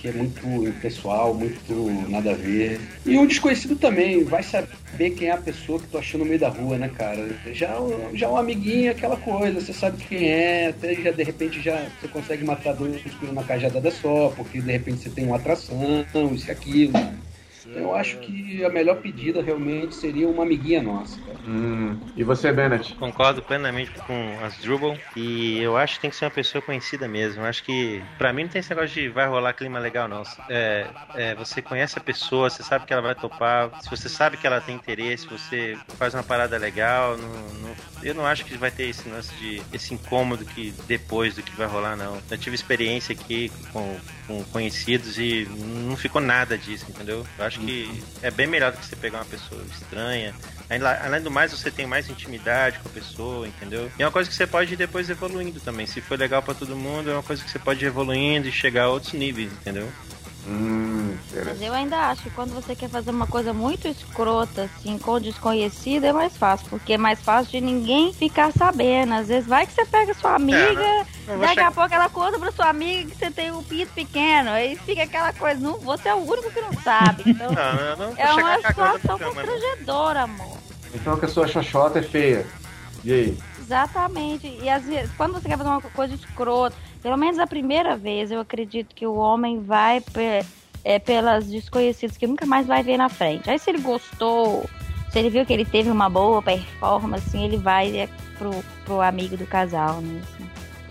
Speaker 6: que é muito impessoal, muito nada a ver. E um desconhecido também, vai saber quem é a pessoa que tu achou no meio da rua, né, cara? Já um amiguinho, aquela coisa, você sabe quem é, até já de repente já você consegue matar 2 coelhos na cajadada só, porque de repente você tem uma atração, isso e aquilo. Eu acho que a melhor pedida realmente seria uma amiguinha nossa, cara.
Speaker 1: E você, Bennett?
Speaker 7: Concordo plenamente com as Drubal e eu acho que tem que ser uma pessoa conhecida mesmo. Eu acho que, pra mim, não tem esse negócio de vai rolar clima legal, não. Você conhece a pessoa, você sabe que ela vai topar, se você sabe que ela tem interesse, você faz uma parada legal. Eu não acho que vai ter esse lance esse incômodo que depois do que vai rolar, não. Eu tive experiência aqui com conhecidos e não ficou nada disso, entendeu? Eu acho que é bem melhor do que você pegar uma pessoa estranha. Além do mais, você tem mais intimidade com a pessoa, entendeu? E é uma coisa que você pode ir depois evoluindo também. Se for legal pra todo mundo, é uma coisa que você pode ir evoluindo e chegar a outros níveis, entendeu?
Speaker 3: Mas eu ainda acho que quando você quer fazer uma coisa muito escrota, assim, com desconhecido, é mais fácil. Porque é mais fácil de ninguém ficar sabendo. Às vezes vai que você pega sua amiga, daqui a pouco ela conta pra sua amiga que você tem um pinto pequeno. Aí fica aquela coisa, não, você é o único que não sabe. Então,
Speaker 7: não
Speaker 3: é uma situação constrangedora, amor.
Speaker 1: Então que a sua xoxota é feia. E aí?
Speaker 3: Exatamente. E às vezes, quando você quer fazer uma coisa escrota, pelo menos a primeira vez, eu acredito que o homem vai pelas desconhecidas que nunca mais vai ver na frente. Aí se ele gostou, se ele viu que ele teve uma boa performance, assim, ele vai pro amigo do casal, né? Assim.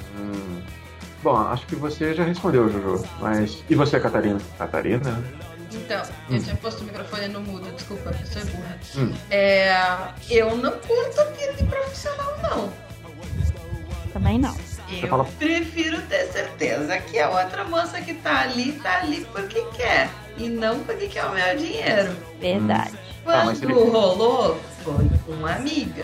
Speaker 1: Bom, acho que você já respondeu, Jojo. Mas e você, Catarina? Catarina?
Speaker 4: Então, eu tinha posto o microfone no mudo, desculpa, a pessoa é burra. Eu não curto apelo de profissional, não.
Speaker 3: Também não.
Speaker 4: Eu prefiro ter certeza que a outra moça que tá ali porque quer. E não porque quer o meu dinheiro.
Speaker 3: Verdade.
Speaker 4: Quando rolou, foi com uma amiga.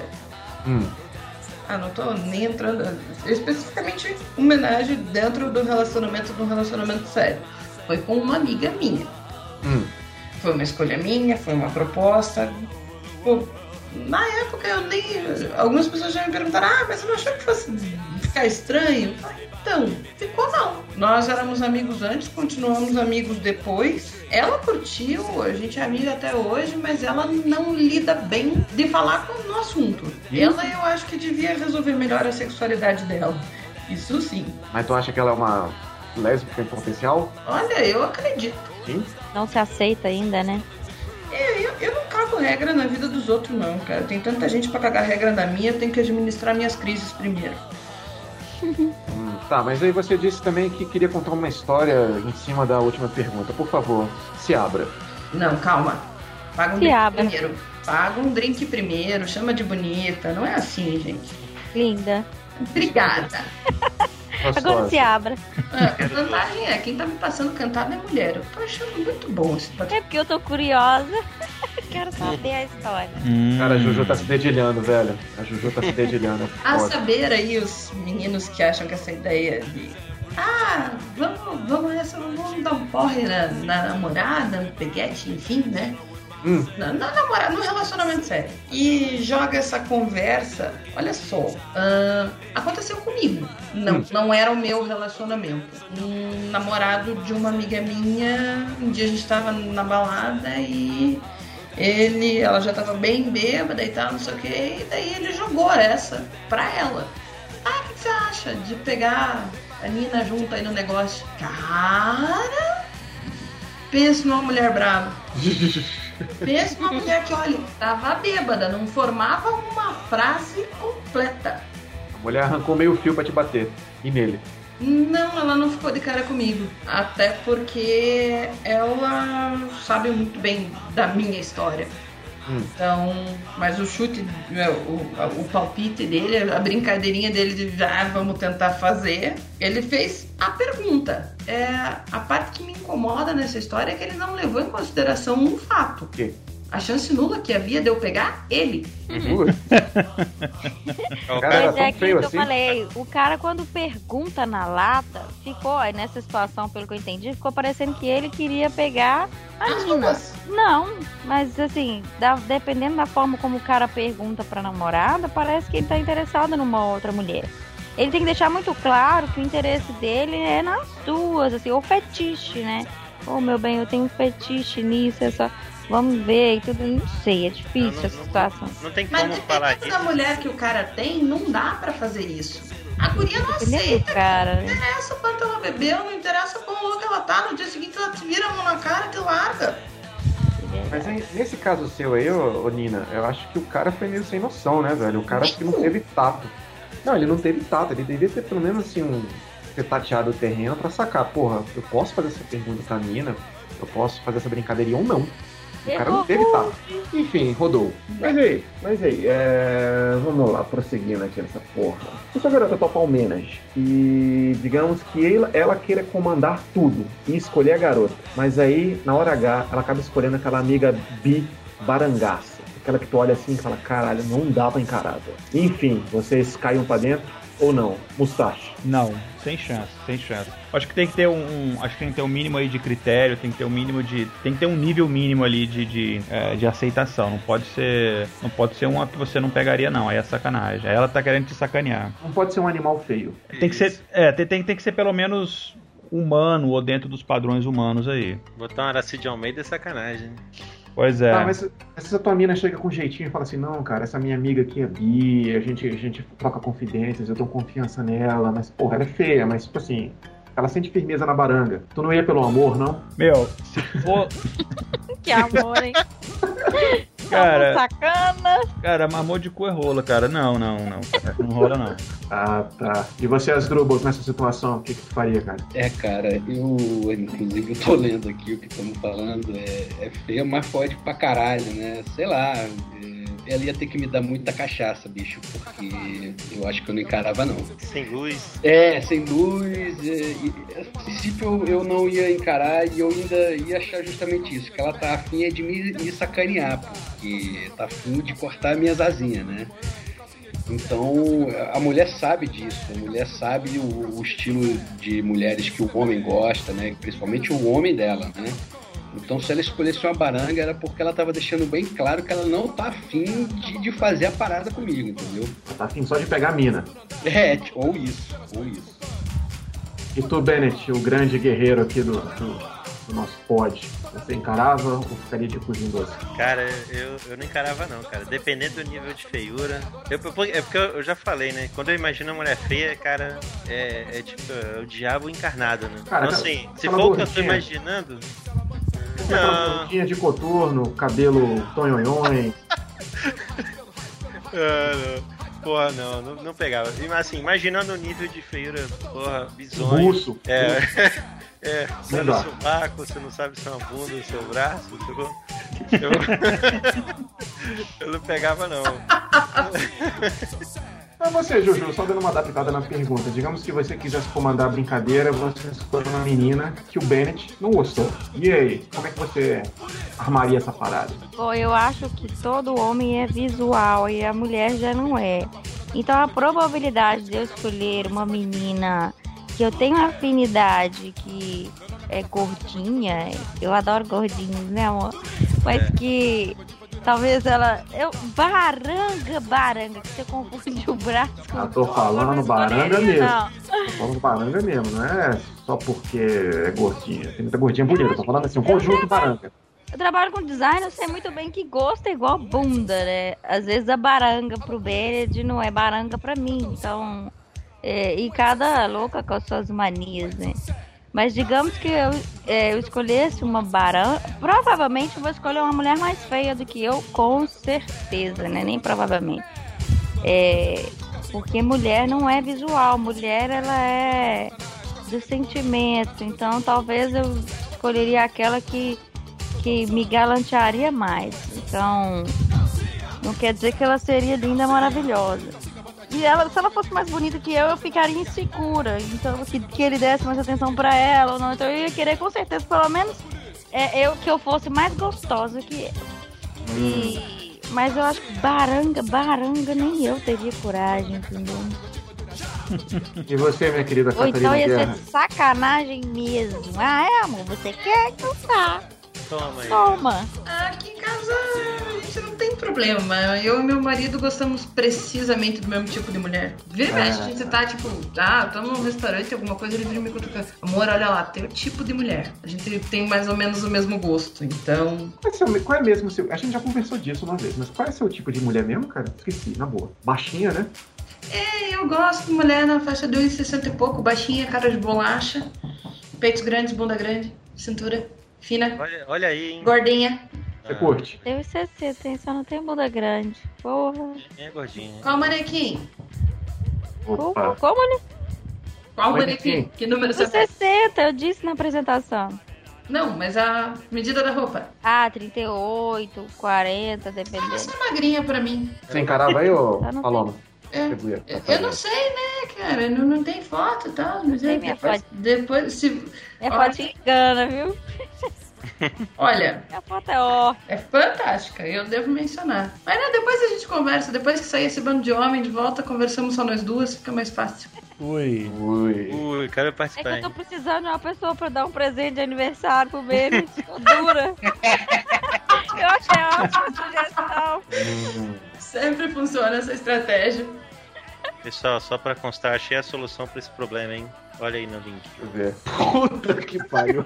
Speaker 4: Não tô nem entrando. Especificamente, homenagem dentro do relacionamento sério. Foi com uma amiga minha. Foi uma escolha minha, foi uma proposta. Pô, na época algumas pessoas já me perguntaram: mas você não achou que fosse ficar estranho? Então, ficou não. Nós éramos amigos antes, continuamos amigos depois. Ela curtiu, a gente é amiga até hoje, mas ela não lida bem de falar no assunto. Ela, eu acho que devia resolver melhor a sexualidade dela. Isso sim.
Speaker 1: Mas tu acha que ela é uma lésbica em potencial?
Speaker 4: Olha, eu acredito.
Speaker 1: Sim?
Speaker 3: Não se aceita ainda, né?
Speaker 4: Eu não cago regra na vida dos outros, não, cara. Tem tanta gente pra cagar regra na minha, eu tenho que administrar minhas crises primeiro.
Speaker 1: Tá, mas aí você disse também que queria contar uma história em cima da última pergunta. Por favor, se abra.
Speaker 4: Não, calma. Paga um drink primeiro. Paga um drink primeiro, chama de bonita. Não é assim, gente.
Speaker 3: Linda.
Speaker 4: Obrigada.
Speaker 3: Agora se abra.
Speaker 4: A vantagem é, quem tá me passando cantada é mulher. Eu tô achando muito bom esse podcast.
Speaker 3: É porque eu tô curiosa. Quero saber a história.
Speaker 1: Cara, a Juju tá se dedilhando, velho. A Juju tá se dedilhando.
Speaker 4: A saber aí os meninos que acham que essa ideia de vamos dar um porre na namorada, no peguete, enfim, né? Na namorada, no relacionamento sério. E joga essa conversa. Olha só, aconteceu comigo. Não era o meu relacionamento. Um namorado de uma amiga minha, um dia a gente tava na balada e ela já tava bem bêbada e tal, não sei o que, e daí ele jogou essa pra ela. O que você acha de pegar a Nina junto aí no negócio? Cara, pensa numa mulher brava. Pensa numa mulher que, olha, tava bêbada, não formava uma frase completa.
Speaker 1: A mulher arrancou meio fio pra te bater. E nele?
Speaker 4: Não, ela não ficou de cara comigo. Até porque ela sabe muito bem da minha história. Então, mas o chute, o palpite dele, a brincadeirinha dele de vamos tentar fazer, ele fez a pergunta. A parte que me incomoda nessa história é que ele não levou em consideração um fato.
Speaker 1: O quê?
Speaker 4: A chance nula que havia de eu pegar ele.
Speaker 3: Mas é aquilo que eu falei, o cara quando pergunta na lata, ficou, nessa situação, pelo que eu entendi, ficou parecendo que ele queria pegar a Nina. Não, mas assim, dependendo da forma como o cara pergunta pra namorada, parece que ele tá interessado numa outra mulher. ele tem que deixar muito claro que o interesse dele é nas duas, assim, ou fetiche, né? Ô, meu bem, eu tenho um fetiche nisso, vamos ver e tudo, não sei, é difícil essa situação.
Speaker 7: Não tem como falar isso.
Speaker 4: Mas da mulher que o cara tem, não dá pra fazer isso. A guria não aceita,
Speaker 3: cara.
Speaker 4: Não interessa quanto ela bebeu, não interessa quão louca ela tá, no dia seguinte ela te vira a mão na cara e te larga.
Speaker 1: Mas aí, nesse caso seu aí, ô Nina, eu acho que o cara foi meio sem noção, né, velho? O cara acho que não teve tato. Não, ele não teve tato, ele devia ter pelo menos assim, ter tateado o terreno pra sacar, porra, eu posso fazer essa pergunta pra Nina, eu posso fazer essa brincadeirinha ou não. O cara não teve tato. Enfim, rodou.
Speaker 8: Mas aí, vamos lá, prosseguindo aqui nessa porra. Se essa garota topa o Menas e digamos que ela queira comandar tudo e escolher a garota, mas aí, na hora H, ela acaba escolhendo aquela amiga bi barangaça. Aquela que tu olha assim e fala, caralho, não dá pra encarar, velho. Enfim, vocês caem pra dentro ou não? Mustache.
Speaker 2: Não, sem chance. Acho que tem que ter um mínimo aí de critério, tem que ter um nível mínimo ali de aceitação. Não pode ser uma que você não pegaria, não. Aí é sacanagem. Aí ela tá querendo te sacanear.
Speaker 1: Não pode ser um animal feio.
Speaker 2: Tem que ser, tem que ser pelo menos humano ou dentro dos padrões humanos aí.
Speaker 7: Botar um Aracide Almeida é sacanagem.
Speaker 2: Pois é.
Speaker 1: Tá, mas se a tua mina chega com jeitinho e fala assim, não, cara, essa minha amiga aqui é bi, a gente troca confidências, eu tenho confiança nela, mas, porra, ela é feia, mas, tipo assim, ela sente firmeza na baranga. Tu não ia pelo amor, não?
Speaker 2: Meu, se for...
Speaker 3: Que amor, hein?
Speaker 2: Cara,
Speaker 3: sacana.
Speaker 2: Cara, amor de cu é rola, cara. Não rola, não.
Speaker 1: Ah, tá. E você, Asdrubal, nessa situação, o que tu faria, cara?
Speaker 6: Cara, inclusive, eu tô lendo aqui o que estamos falando, é feio, mas pode pra caralho, né? Sei lá, ela ia ter que me dar muita cachaça, bicho, porque eu acho que eu não encarava, não.
Speaker 7: Sem luz.
Speaker 6: Sem luz. A princípio eu não ia encarar e eu ainda ia achar justamente isso, que ela tá afim de me sacanear, porque tá afim de cortar minhas asinhas, né? Então, a mulher sabe disso, a mulher sabe o estilo de mulheres que o homem gosta, né? Principalmente o homem dela, né? Então, se ela escolhesse uma baranga, era porque ela tava deixando bem claro que ela não tá afim de fazer a parada comigo, entendeu?
Speaker 1: Tá afim só de pegar a mina.
Speaker 6: Ou isso.
Speaker 1: E tu, Bennett, o grande guerreiro aqui do nosso pod, você encarava ou ficaria de cozinho doce?
Speaker 7: Cara, eu não encarava não, cara. Dependendo do nível de feiura. É porque eu já falei, né? Quando eu imagino uma mulher feia, cara, é tipo o diabo encarnado, né?
Speaker 1: Cara,
Speaker 7: então, assim, se for o que eu tô imaginando...
Speaker 1: Aquela gordinha de coturno, cabelo tonhonhon.
Speaker 7: Porra, não pegava. Assim, imaginando o nível de feiura, porra, bizonho.
Speaker 1: Russo.
Speaker 7: Você não sovaco, você não sabe se é uma bunda ou seu braço. Eu não pegava, não.
Speaker 1: Mas você, Juju, só dando uma adaptada na pergunta. Digamos que você quisesse comandar a brincadeira, você escolheu uma menina que o Bennett não gostou. E aí, como é que você armaria essa parada?
Speaker 3: Bom, eu acho que todo homem é visual e a mulher já não é. Então a probabilidade de eu escolher uma menina que eu tenho afinidade, que é gordinha, eu adoro gordinhos, né, amor? Mas que... talvez ela... Baranga, que você confunde o braço com
Speaker 1: tô falando baranga mesmo. Tô falando baranga mesmo, não é só porque é gordinha. Tem muita gordinha bonita, tô falando assim, um conjunto baranga.
Speaker 3: Eu trabalho com design, eu sei muito bem que gosto é igual bunda, né? Às vezes a baranga pro Bennett não é baranga pra mim, então... e cada louca com as suas manias, né? Mas digamos que eu escolhesse uma baranga, provavelmente eu vou escolher uma mulher mais feia do que eu, com certeza, né? Nem provavelmente. Porque mulher não é visual, mulher ela é do sentimento. Então talvez eu escolheria aquela que me galantearia mais. Então não quer dizer que ela seria linda, maravilhosa. E ela, se ela fosse mais bonita que eu ficaria insegura. Então, que ele desse mais atenção pra ela ou não. Então, eu ia querer, com certeza, pelo menos, que eu fosse mais gostosa que ela. Mas eu acho que baranga, nem eu teria coragem, entendeu?
Speaker 1: E você, minha querida
Speaker 3: ou
Speaker 1: Catarina
Speaker 3: então ia
Speaker 1: Guerra?
Speaker 3: ser sacanagem mesmo. Amor, você quer? Então tá.
Speaker 7: Toma aí.
Speaker 3: Toma.
Speaker 4: Aqui em casa a gente gente não tem problema. Eu e meu marido gostamos precisamente do mesmo tipo de mulher. Vira e mexe, a gente tá tipo, estamos num restaurante, alguma coisa, ele vira e me cutuca. Amor, olha lá, tem o tipo de mulher. A gente tem mais ou menos o mesmo gosto, então...
Speaker 8: Qual é mesmo o seu... A gente já conversou disso uma vez, mas qual é o seu tipo de mulher mesmo, cara? Esqueci, na boa. Baixinha, né?
Speaker 4: Eu gosto de mulher na faixa de 1,60 e pouco, baixinha, cara de bolacha, peitos grandes, bunda grande, cintura fina.
Speaker 7: Olha aí, hein?
Speaker 4: Gordinha.
Speaker 8: Você curte?
Speaker 3: Tem 1,60, só não tem bunda grande. Porra.
Speaker 7: É gordinha.
Speaker 4: Qual manequim?
Speaker 8: Opa.
Speaker 3: Como, né?
Speaker 4: Qual manequim? Que número você fez?
Speaker 3: 1,60, eu disse na apresentação.
Speaker 4: Não, mas a medida da roupa.
Speaker 3: 38, 40,
Speaker 4: Você
Speaker 3: dependendo.
Speaker 4: é magrinha pra mim.
Speaker 8: Você encarava aí, ô
Speaker 3: Tá no
Speaker 8: Paloma?
Speaker 4: Eu não sei, né, cara? Não tem foto e tal. Mas
Speaker 3: Tem minha foto.
Speaker 4: Depois, se...
Speaker 3: Minha foto engana, viu?
Speaker 4: Olha,
Speaker 3: Minha foto é ótima.
Speaker 4: é fantástica, eu devo mencionar. Mas né, depois a gente conversa, depois que sair esse bando de homem de volta, conversamos só nós duas, fica mais fácil.
Speaker 2: Ui.
Speaker 7: Quero
Speaker 3: É
Speaker 7: participar.
Speaker 3: que eu
Speaker 7: Hein?
Speaker 3: tô precisando de uma pessoa pra dar um presente de aniversário pro Bene. Tô dura. Eu achei ótima sugestão.
Speaker 4: Sempre funciona essa estratégia.
Speaker 7: Pessoal, só pra constar, achei a solução pra esse problema, hein? Olha aí no link.
Speaker 8: Deixa eu ver. Puta que pariu.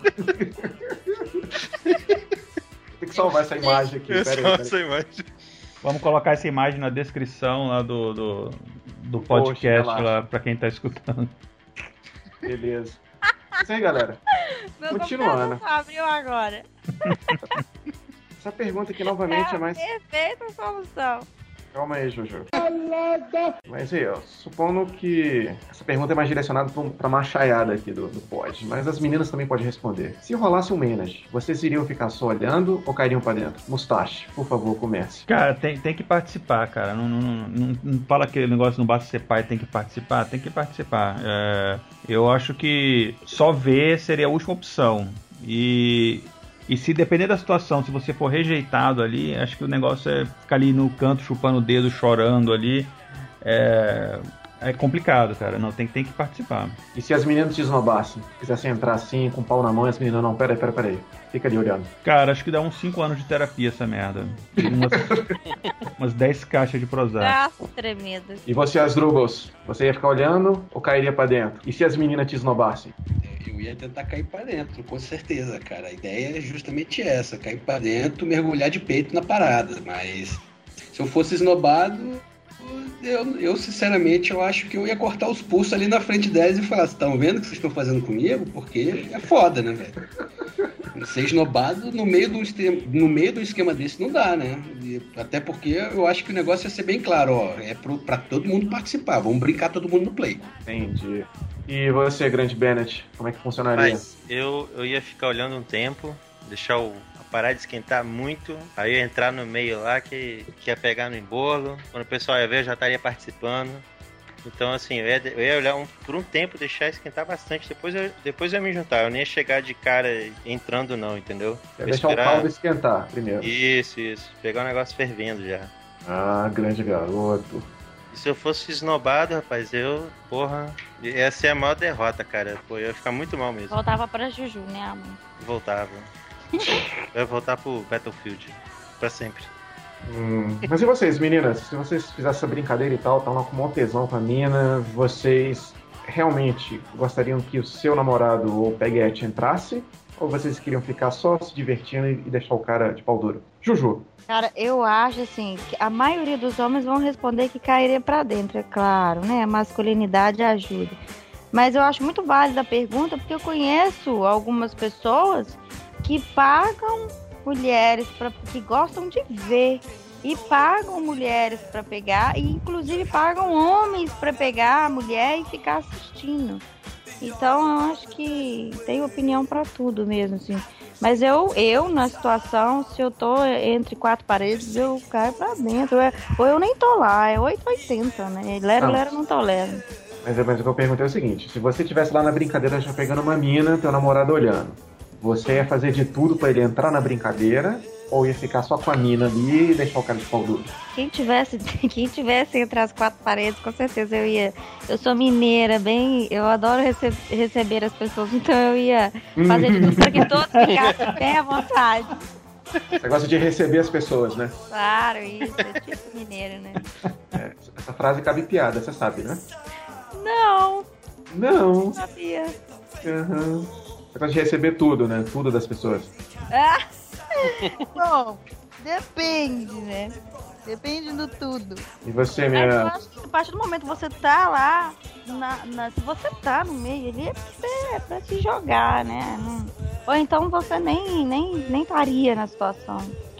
Speaker 8: Tem que salvar essa imagem aqui. Pera aí.
Speaker 7: Essa imagem.
Speaker 2: Vamos colocar essa imagem na descrição lá do podcast lá pra quem tá escutando.
Speaker 8: Beleza. Isso aí, galera.
Speaker 3: Meu
Speaker 8: Continuando.
Speaker 3: computador abriu agora.
Speaker 8: Essa pergunta aqui novamente é mais...
Speaker 3: Perfeita solução.
Speaker 8: Calma aí, Jojo. Mas aí, ó, supondo que essa pergunta é mais direcionada pra machaiada aqui do pod, mas as meninas também podem responder. Se rolasse um Menage, vocês iriam ficar só olhando ou cairiam pra dentro? Mustache, por favor, comece.
Speaker 2: Cara, tem que participar, cara. Não fala aquele negócio, não basta ser pai, tem que participar. Tem que participar. Eu acho que só ver seria a última opção. E se depender da situação, se você for rejeitado ali, acho que o negócio é ficar ali no canto chupando o dedo, chorando ali. É complicado, cara. Não, tem que participar.
Speaker 8: E se as meninas te esnobassem? Quisessem entrar assim, com o pau na mão, e as meninas, não, peraí. Fica ali olhando.
Speaker 2: Cara, acho que dá uns 5 anos de terapia essa merda. Umas 10 caixas de Prozac.
Speaker 3: Braço tremido.
Speaker 8: E você, Asdrubals, você ia ficar olhando ou cairia pra dentro? E se as meninas te esnobassem?
Speaker 6: Eu ia tentar cair pra dentro, com certeza, cara. A ideia é justamente essa, cair pra dentro, mergulhar de peito na parada. Mas se eu fosse esnobado, eu sinceramente, eu acho que eu ia cortar os pulsos ali na frente delas e falar, vocês estão vendo o que vocês estão fazendo comigo? Porque é foda, né, velho? Ser esnobado no meio do esquema desse não dá, né? Até porque eu acho que o negócio ia ser bem claro, ó, é pra todo mundo participar, vamos brincar todo mundo no play.
Speaker 8: Entendi. E você, grande Bennett, como é que funcionaria?
Speaker 7: Mas eu ia ficar olhando um tempo, deixar parar de esquentar muito, aí eu ia entrar no meio lá que ia pegar no embolo, quando o pessoal ia ver eu já estaria participando. Então assim, eu ia olhar por um tempo, deixar esquentar bastante, depois eu ia me juntar, eu nem ia chegar de cara entrando não, entendeu?
Speaker 8: Ia deixar o caldo esquentar primeiro.
Speaker 7: Isso, pegar o negócio fervendo já.
Speaker 8: Ah, grande garoto.
Speaker 7: E se eu fosse esnobado, rapaz, ia ser a maior derrota, cara. Pô, eu ia ficar muito mal mesmo.
Speaker 3: Voltava pra Juju, né, amor?
Speaker 7: Voltava. Eu ia voltar pro Battlefield. Pra sempre.
Speaker 8: Mas e vocês, meninas? Se vocês fizessem essa brincadeira e tal, tá lá com um tesão com a mina, vocês realmente gostariam que o seu namorado ou peguete entrasse? Ou vocês queriam ficar só se divertindo e deixar o cara de pau duro? Juju.
Speaker 3: Cara, eu acho assim, que a maioria dos homens vão responder que cairia pra dentro, é claro, né? A masculinidade ajuda. Mas eu acho muito válida a pergunta, porque eu conheço algumas pessoas que pagam mulheres que gostam de ver e pagam mulheres para pegar e inclusive pagam homens para pegar a mulher e ficar assistindo. Então eu acho que tem opinião para tudo mesmo, assim. Mas eu na situação, se eu tô entre 4 paredes, eu caio pra dentro. Ou eu nem tô lá, é 880, né? Lero não tolera.
Speaker 8: Mas o que eu perguntei é o seguinte, se você estivesse lá na brincadeira já pegando uma mina, teu namorado olhando, você ia fazer de tudo pra ele entrar na brincadeira ou ia ficar só com a mina ali e deixar o cara de pau duro?
Speaker 3: Quem tivesse entre as 4 paredes, com certeza eu ia. Eu sou mineira, eu adoro receber as pessoas, então eu ia fazer de tudo pra que todos ficassem bem à vontade.
Speaker 8: Você gosta de receber as pessoas, né?
Speaker 3: Claro, isso, é tipo mineiro, né?
Speaker 8: Essa frase cabe piada, você sabe, né?
Speaker 3: Não
Speaker 8: Não.
Speaker 3: sabia.
Speaker 8: Uhum. Você gosta de receber tudo, né? Tudo das pessoas.
Speaker 3: Bom, depende, né? Depende do tudo.
Speaker 8: E você,
Speaker 3: Eu
Speaker 8: minha...
Speaker 3: acho que a partir do momento que você tá lá, se você tá no meio ali, é pra se jogar, né? Ou então você nem estaria na situação.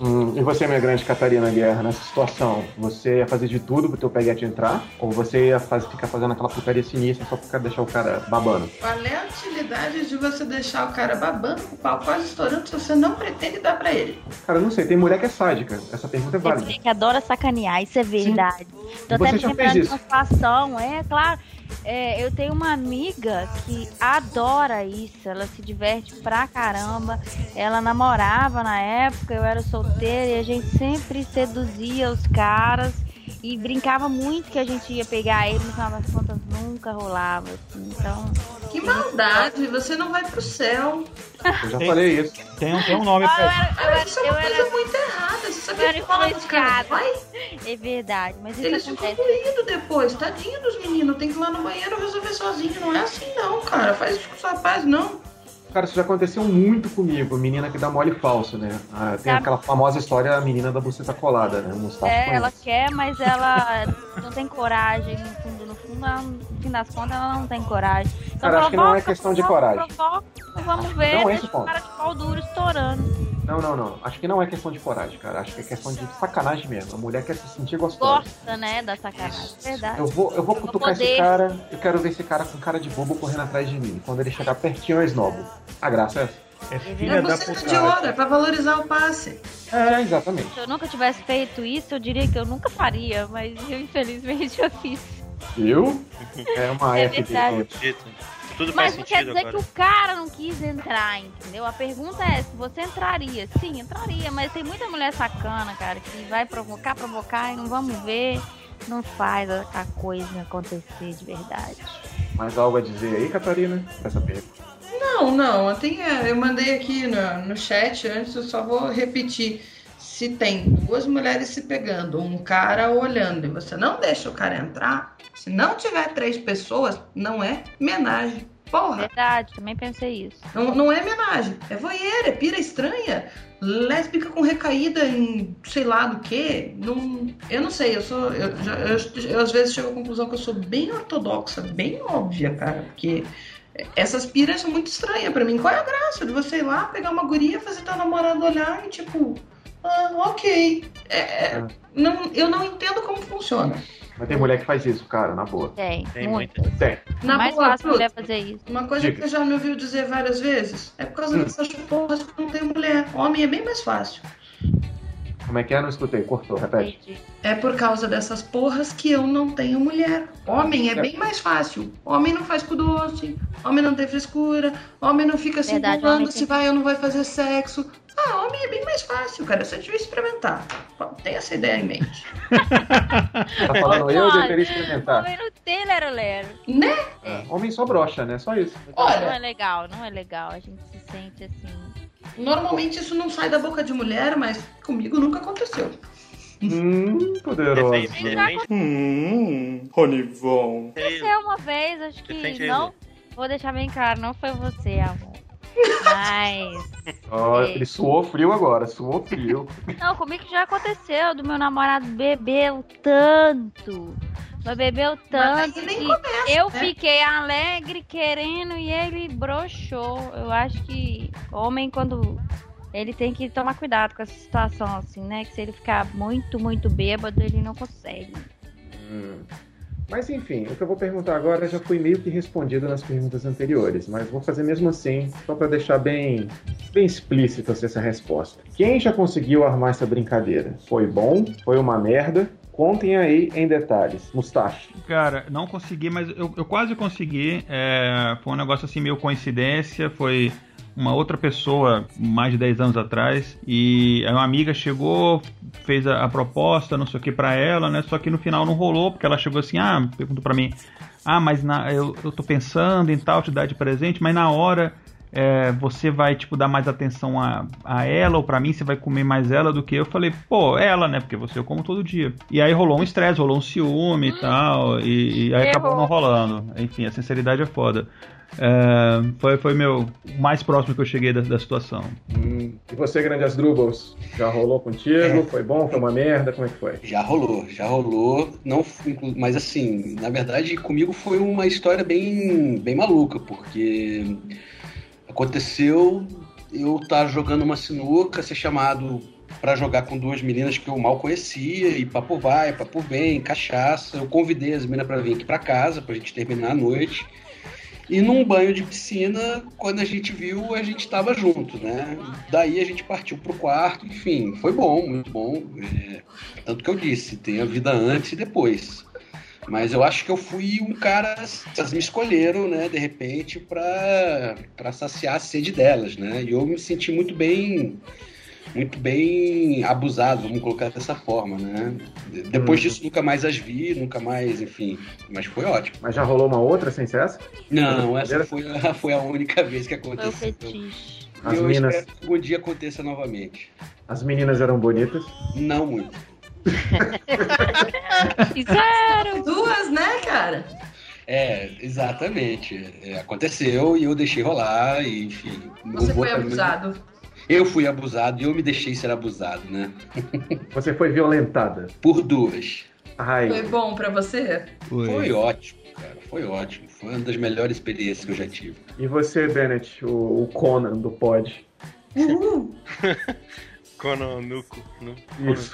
Speaker 8: E você, minha grande Catarina Guerra, nessa situação, você ia fazer de tudo pro teu peguete entrar? Ou você ia ficar fazendo aquela putaria sinistra só pra deixar o cara babando?
Speaker 4: Qual é a utilidade de você deixar o cara babando com o pau quase estourando se você não pretende dar pra ele?
Speaker 8: Cara, eu não sei, tem mulher que é sádica. Essa pergunta é
Speaker 3: Tem
Speaker 8: válida.
Speaker 3: mulher que adora sacanear, isso é verdade. Tô
Speaker 8: Você
Speaker 3: até
Speaker 8: já
Speaker 3: me
Speaker 8: fez
Speaker 3: lembrando de
Speaker 8: isso?
Speaker 3: uma situação, claro. Eu tenho uma amiga que adora isso, ela se diverte pra caramba. Ela namorava na época, eu era solteira e a gente sempre seduzia os caras e brincava muito que a gente ia pegar ele, no final das contas nunca rolava, assim, então...
Speaker 4: Que maldade, você não vai pro céu.
Speaker 8: Eu já falei isso.
Speaker 2: Tem um nome pra
Speaker 4: Isso é uma coisa muito errada. Você sabia que fala dos caras? Vai?
Speaker 3: É verdade, mas isso
Speaker 4: Eles ficam
Speaker 3: acontece.
Speaker 4: doídos depois. Tadinho dos meninos. Tem que ir lá no banheiro resolver sozinho. Não é assim não, cara. Faz isso com os rapazes, não.
Speaker 8: Cara, isso já aconteceu muito comigo. Menina que dá mole falso, né? Tem aquela famosa história, a menina da buceta colada, né? O Mustafa
Speaker 3: Ela
Speaker 8: conhece.
Speaker 3: quer, mas ela não tem coragem. No fundo, no fim das contas, ela não tem coragem. Então,
Speaker 8: Cara, acho que não é questão de coragem.
Speaker 3: Vamos ver,
Speaker 8: Não é
Speaker 3: deixa
Speaker 8: esse ponto.
Speaker 3: o cara de pau duro estourando.
Speaker 8: Não. Acho que não é questão de coragem, cara. Acho que é questão de sacanagem mesmo. A mulher quer se sentir gostosa.
Speaker 3: Gosta, né, da sacanagem. Verdade.
Speaker 8: Eu vou cutucar esse cara, eu quero ver esse cara com cara de bobo correndo atrás de mim. Quando ele chegar pertinho, eu esnobo. A graça é essa.
Speaker 2: É
Speaker 4: É
Speaker 2: filha da
Speaker 4: você de
Speaker 2: puta.
Speaker 4: ouro, é pra valorizar o passe.
Speaker 8: Exatamente.
Speaker 3: Se eu nunca tivesse feito isso, eu diria que eu nunca faria, mas eu, infelizmente, eu fiz.
Speaker 8: Viu? É uma
Speaker 3: É
Speaker 8: F
Speaker 3: verdade.
Speaker 8: de...
Speaker 7: Tudo
Speaker 3: Mas
Speaker 7: faz
Speaker 3: não quer
Speaker 7: sentido
Speaker 3: dizer
Speaker 7: agora.
Speaker 3: que o cara não quis entrar, entendeu? A pergunta é se você entraria. Sim, entraria, mas tem muita mulher sacana, cara, que vai provocar e não vamos ver, não faz a coisa acontecer de verdade.
Speaker 8: Mais algo a dizer aí, Catarina? Essa pergunta.
Speaker 4: Não. Eu mandei aqui no chat antes, eu só vou repetir. Se tem duas mulheres se pegando, um cara olhando, e você não deixa o cara entrar, se não tiver 3 pessoas, não é homenagem. Porra,
Speaker 3: Verdade, também pensei isso.
Speaker 4: não é homenagem. É voyeur, é pira estranha, lésbica com recaída em sei lá do que. Eu não sei, eu às vezes chego à conclusão que eu sou bem ortodoxa, bem óbvia, cara, porque essas piras são muito estranhas pra mim. Qual é a graça de você ir lá, pegar uma guria, fazer teu namorado olhar e tipo... ok. Eu não entendo como funciona.
Speaker 8: Mas tem mulher que faz isso, cara, na boa.
Speaker 3: Tem
Speaker 7: muito.
Speaker 3: muito.
Speaker 8: Tem.
Speaker 4: Na
Speaker 3: É mais
Speaker 4: boa,
Speaker 3: fácil
Speaker 4: Bruto,
Speaker 3: mulher fazer isso.
Speaker 4: uma coisa
Speaker 8: Diga.
Speaker 4: que você já me ouviu dizer várias vezes é por causa dessas porras que não tem mulher. Homem é bem mais fácil.
Speaker 8: Como é que é? Não escutei. Cortou, repete.
Speaker 3: Entendi.
Speaker 4: É por causa dessas porras que eu não tenho mulher. Homem é bem mais fácil. Homem não faz cu doce, homem não tem frescura, homem não fica se
Speaker 3: Verdade,
Speaker 4: empolgando
Speaker 3: homem
Speaker 4: se
Speaker 3: tem-
Speaker 4: vai ou não vai fazer sexo. Homem é bem mais fácil, cara. Você devia experimentar. Tem essa ideia em mente.
Speaker 8: Tá falando eu deveria experimentar.
Speaker 3: Homem não tem lero-lero.
Speaker 4: Né?
Speaker 8: Homem só brocha, né? Só isso.
Speaker 3: Não
Speaker 4: Olha,
Speaker 3: é legal. A gente se sente assim.
Speaker 4: normalmente isso não sai da boca de mulher, mas comigo nunca aconteceu.
Speaker 8: Poderoso.
Speaker 9: Ronivon.
Speaker 3: Aconteceu uma vez, acho que
Speaker 7: Defende aí,
Speaker 3: não.
Speaker 7: Lu.
Speaker 3: Vou deixar bem claro, não foi você, amor. Mas.
Speaker 8: Ó, ele suou frio agora, suou frio.
Speaker 3: Não, comigo já aconteceu, do meu namorado bebeu tanto. Mas bebeu tanto
Speaker 4: aí nem
Speaker 3: que
Speaker 4: começa,
Speaker 3: eu
Speaker 4: né?
Speaker 3: fiquei alegre querendo e ele broxou. Eu acho que homem, quando ele tem que tomar cuidado com essa situação, assim, né? Que se ele ficar muito, muito bêbado, ele não consegue.
Speaker 8: Mas enfim, o que eu vou perguntar agora já foi meio que respondido nas perguntas anteriores, mas vou fazer mesmo assim, só para deixar bem explícito essa resposta. Quem já conseguiu armar essa brincadeira? Foi bom? Foi uma merda? Contem aí em detalhes. Mustache.
Speaker 2: Cara, não consegui, mas eu quase consegui. Foi um negócio assim, meio coincidência. Foi uma outra pessoa, mais de 10 anos atrás. E uma amiga chegou, fez a proposta, não sei o que, pra ela, né? Só que no final não rolou, porque ela chegou assim, perguntou pra mim. Mas eu tô pensando em tal, te dar de presente, mas na hora você vai, tipo, dar mais atenção a ela, ou pra mim você vai comer mais ela do que eu. Falei, pô, ela, né? Porque você eu como todo dia. E aí rolou um estresse, rolou um ciúme e tal, e aí acabou não rolando. Enfim, a sinceridade é foda. Foi meu mais próximo que eu cheguei da situação.
Speaker 8: E você, Grande Asdrubals, já rolou contigo? Foi bom? Foi uma merda? Como é que foi?
Speaker 6: Já rolou. Não, mas assim, na verdade, comigo foi uma história bem maluca, porque aconteceu eu estar jogando uma sinuca, ser chamado pra jogar com duas meninas que eu mal conhecia, e papo vai, papo vem, cachaça. Eu convidei as meninas pra vir aqui pra casa, pra gente terminar a noite. E num banho de piscina, quando a gente viu, a gente tava junto, né? Daí a gente partiu pro quarto, enfim, foi bom, muito bom. Tanto que eu disse, tem a vida antes e depois. Mas eu acho que eu fui um cara, elas me escolheram, né, de repente, pra saciar a sede delas, né? E eu me senti muito bem abusado, vamos colocar dessa forma, né? Depois disso, nunca mais as vi, nunca mais, enfim. Mas foi ótimo.
Speaker 8: Mas já rolou uma outra sem ser essa?
Speaker 6: Não, essa foi a única vez que aconteceu.
Speaker 3: Foi o fetiche.
Speaker 8: As
Speaker 6: eu
Speaker 8: meninas...
Speaker 6: espero que algum dia aconteça novamente.
Speaker 8: As meninas eram bonitas?
Speaker 6: Não muito.
Speaker 3: Fizeram!
Speaker 4: Duas, né, cara?
Speaker 6: Exatamente. Aconteceu e eu deixei rolar, e enfim.
Speaker 4: Você foi abusado.
Speaker 6: Eu fui abusado e eu me deixei ser abusado, né?
Speaker 8: Você foi violentada?
Speaker 6: Por duas.
Speaker 8: Ai.
Speaker 4: Foi bom pra você?
Speaker 6: Foi ótimo, cara. Foi ótimo. Foi uma das melhores experiências que eu já tive.
Speaker 8: E você, Bennett, o Conan do pod?
Speaker 7: Conan Nuco.
Speaker 8: Isso.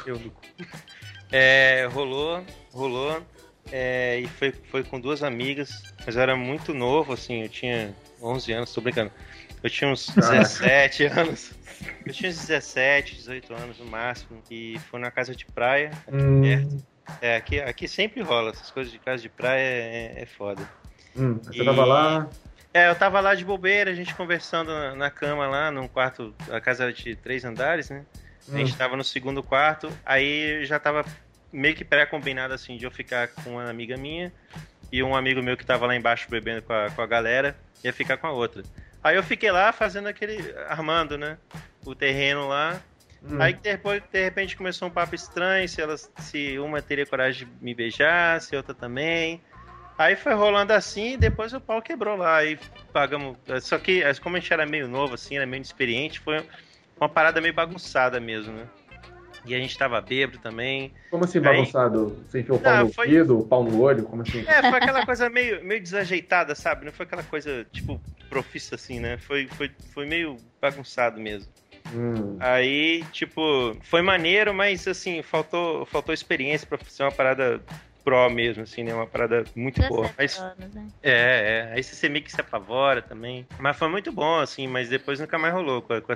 Speaker 7: Rolou. E foi com duas amigas, mas eu era muito novo, assim, eu tinha 11 anos, tô brincando. Eu tinha uns 17 anos. Eu tinha uns 17, 18 anos no máximo. E foi na casa de praia, aqui perto. Aqui sempre rola, essas coisas de casa de praia é foda.
Speaker 8: Você tava lá?
Speaker 7: Eu tava lá de bobeira, a gente conversando na cama lá, num quarto, a casa era de 3 andares, né? A gente tava no segundo quarto, aí já tava meio que pré-combinado assim, de eu ficar com uma amiga minha e um amigo meu que tava lá embaixo bebendo com a galera, ia ficar com a outra. Aí eu fiquei lá fazendo armando, né, o terreno lá. Aí depois, de repente, começou um papo estranho, se uma teria coragem de me beijar, se outra também. Aí foi rolando assim, e depois o pau quebrou lá, aí pagamos. Só que, como a gente era meio novo, assim, era meio inexperiente, foi uma parada meio bagunçada mesmo, né? E a gente tava bêbado também.
Speaker 8: Como assim, bagunçado? Você enfiou o pau no ouvido, o pau no olho? Como assim?
Speaker 7: Foi aquela coisa meio desajeitada, sabe? Não foi aquela coisa, tipo, profissa assim, né? Foi meio bagunçado mesmo. Aí, tipo, foi maneiro, mas, assim, faltou experiência pra ser uma parada pro mesmo, assim, né? Uma parada muito boa. Mas,
Speaker 3: anos, né?
Speaker 7: Aí você meio que se apavora também. Mas foi muito bom, assim, mas depois nunca mais rolou com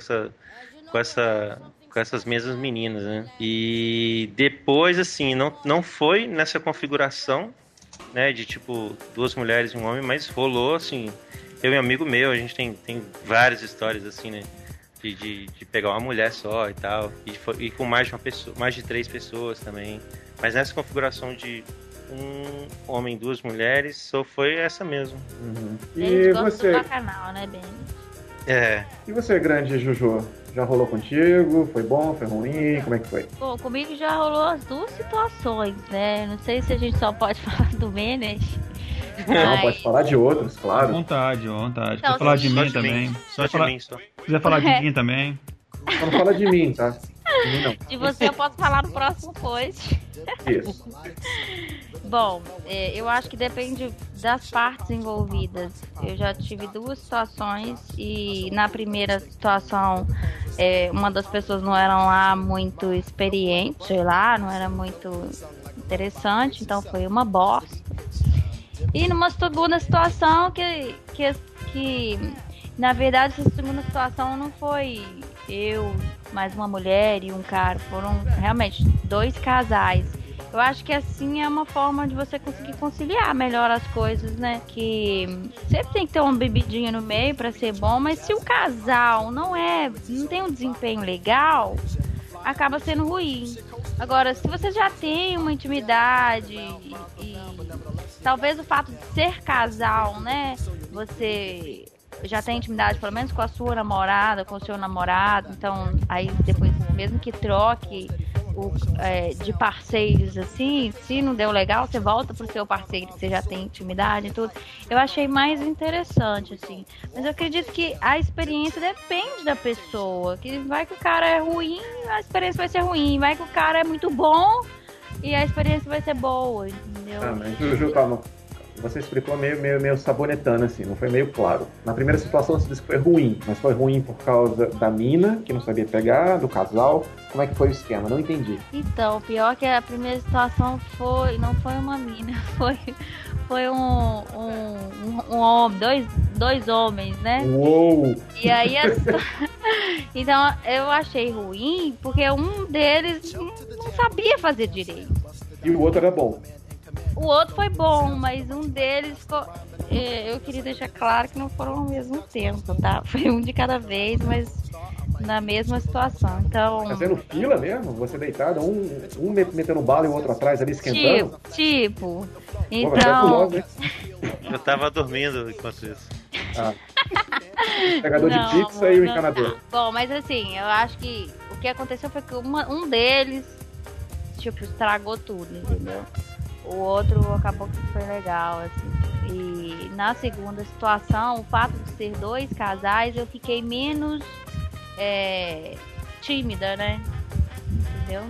Speaker 7: essas mesmas meninas, né? E depois, assim, não foi nessa configuração, né? De, tipo, 2 mulheres e um homem, mas rolou, assim... Eu e um amigo meu, a gente tem várias histórias, assim, né? De pegar uma mulher só e tal. E com mais de uma pessoa, mais de 3 pessoas também. Mas nessa configuração de um homem e 2 mulheres, só foi essa mesmo.
Speaker 8: E você?
Speaker 3: Do canal, né, Ben?
Speaker 8: E você, Grande Juju? Já rolou contigo? Foi bom? Foi ruim? Como é que foi?
Speaker 3: Bom, comigo já rolou as 2 situações, né? Não sei se a gente só pode falar do Menes.
Speaker 8: Não, pode falar de outros, claro.
Speaker 2: Vontade.
Speaker 3: Então,
Speaker 2: Quer falar de mim também.
Speaker 7: Só de mim, só.
Speaker 2: Se quiser falar de mim também.
Speaker 8: Só não fala de mim, tá? De mim não.
Speaker 3: De você eu posso falar no próximo post.
Speaker 8: Isso.
Speaker 3: Bom, eu acho que depende das partes envolvidas. Eu já tive 2 situações e na primeira situação uma das pessoas não era lá muito experiente, sei lá, não era muito interessante, então foi uma bosta. E numa segunda situação que na verdade essa segunda situação não foi eu, mais uma mulher e um cara, foram realmente 2 casais. Eu acho que assim é uma forma de você conseguir conciliar melhor as coisas, né? Que sempre tem que ter uma bebidinha no meio pra ser bom, mas se o casal não tem um desempenho legal, acaba sendo ruim. Agora, se você já tem uma intimidade e talvez o fato de ser casal, né? Você já tem intimidade, pelo menos com a sua namorada, com o seu namorado, então aí depois, mesmo que troque de parceiros assim, se não deu legal, você volta pro seu parceiro que você já tem intimidade e tudo. Eu achei mais interessante, assim. Mas eu acredito que a experiência depende da pessoa. Que vai que o cara é ruim, a experiência vai ser ruim. Vai que o cara é muito bom e a experiência vai ser boa, entendeu?
Speaker 8: Mas Juju, calma. Você explicou meio sabonetando, assim, não foi meio claro. Na primeira situação você disse que foi ruim, mas foi ruim por causa da mina, que não sabia pegar, do casal. Como é que foi o esquema? Não entendi.
Speaker 3: Então, pior que a primeira situação não foi uma mina, foi um homem, dois homens, né?
Speaker 8: Uou!
Speaker 3: E aí, então eu achei ruim, porque um deles não sabia fazer direito.
Speaker 8: E o outro era bom.
Speaker 3: O outro foi bom, mas um deles ficou... Eu queria deixar claro que não foram ao mesmo tempo, tá? Foi um de cada vez, mas na mesma situação. Então...
Speaker 8: Fazendo fila mesmo? Você deitado, um metendo bala e o outro atrás ali esquentando?
Speaker 3: Tipo. Então...
Speaker 7: Eu tava dormindo enquanto isso.
Speaker 8: Pegador de pizza e o encanador.
Speaker 3: Bom, mas assim, eu acho que o que aconteceu foi que um deles, tipo, estragou tudo, entendeu? O outro acabou que foi legal, assim. E na segunda situação, o fato de ser dois casais, eu fiquei menos tímida, né? Entendeu?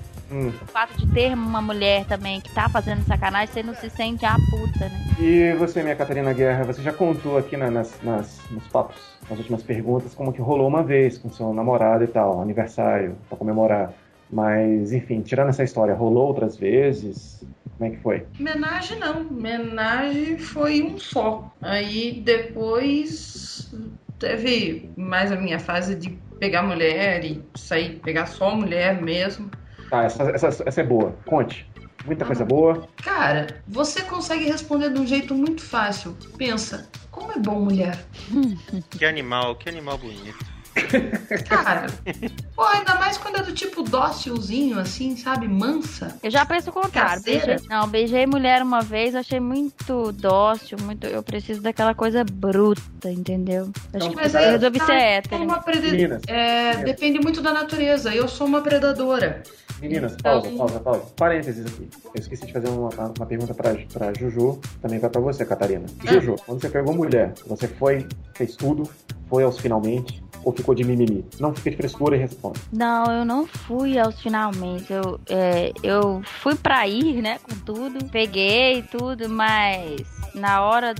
Speaker 3: O fato de ter uma mulher também que tá fazendo sacanagem, você não se sente a puta, né?
Speaker 8: E você, minha Catarina Guerra, você já contou aqui nos papos, nas últimas perguntas, como que rolou uma vez com seu namorado e tal, aniversário, pra comemorar. Mas, enfim, tirando essa história, rolou outras vezes? Como é que foi?
Speaker 4: Homenagem não. Homenagem foi um só. Aí depois teve mais a minha fase de pegar mulher e sair, pegar só mulher mesmo.
Speaker 8: Tá, essa é boa. Conte. Muita coisa boa.
Speaker 4: Cara, você consegue responder de um jeito muito fácil. Pensa, como é bom mulher?
Speaker 7: Que animal bonito.
Speaker 4: Cara, pô, ainda mais quando é do tipo dócilzinho, assim, sabe? Mansa.
Speaker 3: Eu já penso o contrário. Beijei mulher uma vez, achei muito dócil, eu preciso daquela coisa bruta, entendeu? Acho que eu resolvi ser hétero.
Speaker 4: Depende muito da natureza. Eu sou uma predadora.
Speaker 8: Meninas, pausa. Parênteses aqui. Eu esqueci de fazer uma pergunta pra Juju, também vai pra você, Catarina. Juju, quando você pegou mulher, você fez tudo, foi aos finalmente, ou ficou de mimimi? Não fica de frescura e responde.
Speaker 3: Não, eu não fui aos finalmente. Eu fui pra ir, né, com tudo. Peguei tudo, mas na hora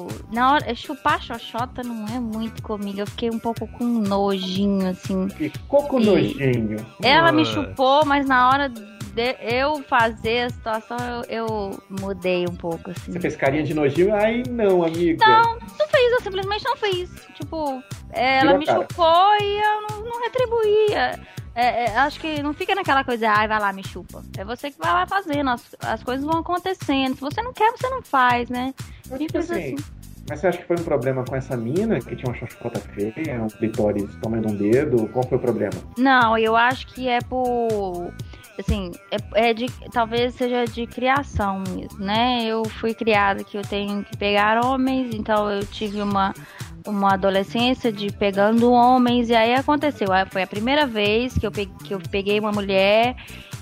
Speaker 3: chupar xoxota não é muito comigo. Eu fiquei um pouco com nojinho, assim.
Speaker 8: Ficou com nojinho?
Speaker 3: Ela me chupou, mas na hora de eu fazer a situação, eu mudei um pouco, assim.
Speaker 8: Você fez carinha de nojinho? Ai, não, amiga.
Speaker 3: Não fiz, eu simplesmente não fiz. Tipo, ela me chupou e eu não retribuía. Acho que não fica naquela coisa, vai lá, me chupa. É você que vai lá fazendo, as coisas vão acontecendo. Se você não quer, você não faz, né? Simples assim.
Speaker 8: Mas você acha que foi um problema com essa mina, que tinha uma xoxota feia, um clitóris tamanho de um dedo? Qual foi o problema?
Speaker 3: Não, eu acho que é por... Assim, talvez seja de criação mesmo, né? Eu fui criada que eu tenho que pegar homens, então eu tive uma adolescência de pegando homens, e aí aconteceu. Foi a primeira vez que eu peguei uma mulher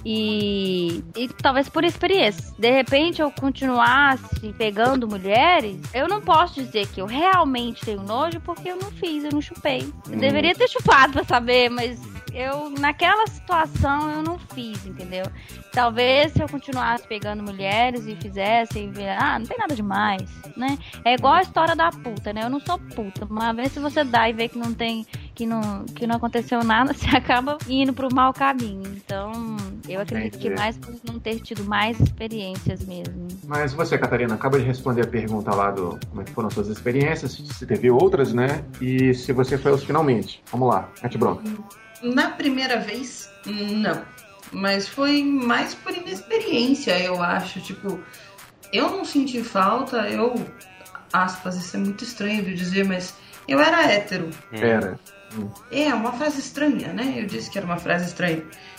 Speaker 3: e talvez por experiência. De repente eu continuasse pegando mulheres, eu não posso dizer que eu realmente tenho nojo, porque eu não fiz, eu não chupei. Eu deveria ter chupado pra saber, mas naquela situação eu não fiz, entendeu? Talvez se eu continuasse pegando mulheres e fizesse, não tem nada demais, né? É igual a história da puta, né? Eu não sou puta, uma vez se você dá e vê que não tem, que não aconteceu nada, você acaba indo pro mau caminho. Então, eu acredito que mais por não ter tido mais experiências mesmo.
Speaker 8: Mas você, Catarina, acaba de responder a pergunta lá do como é que foram suas experiências, se teve outras, né? E se você foi aos finalmente. Vamos lá, mete bronca.
Speaker 4: Na primeira vez, não. Mas foi mais por inexperiência, eu acho. Tipo, eu não senti falta, aspas, isso é muito estranho de dizer, mas eu era hétero.
Speaker 8: Era.
Speaker 4: É uma frase estranha, né? Eu disse que era uma frase estranha.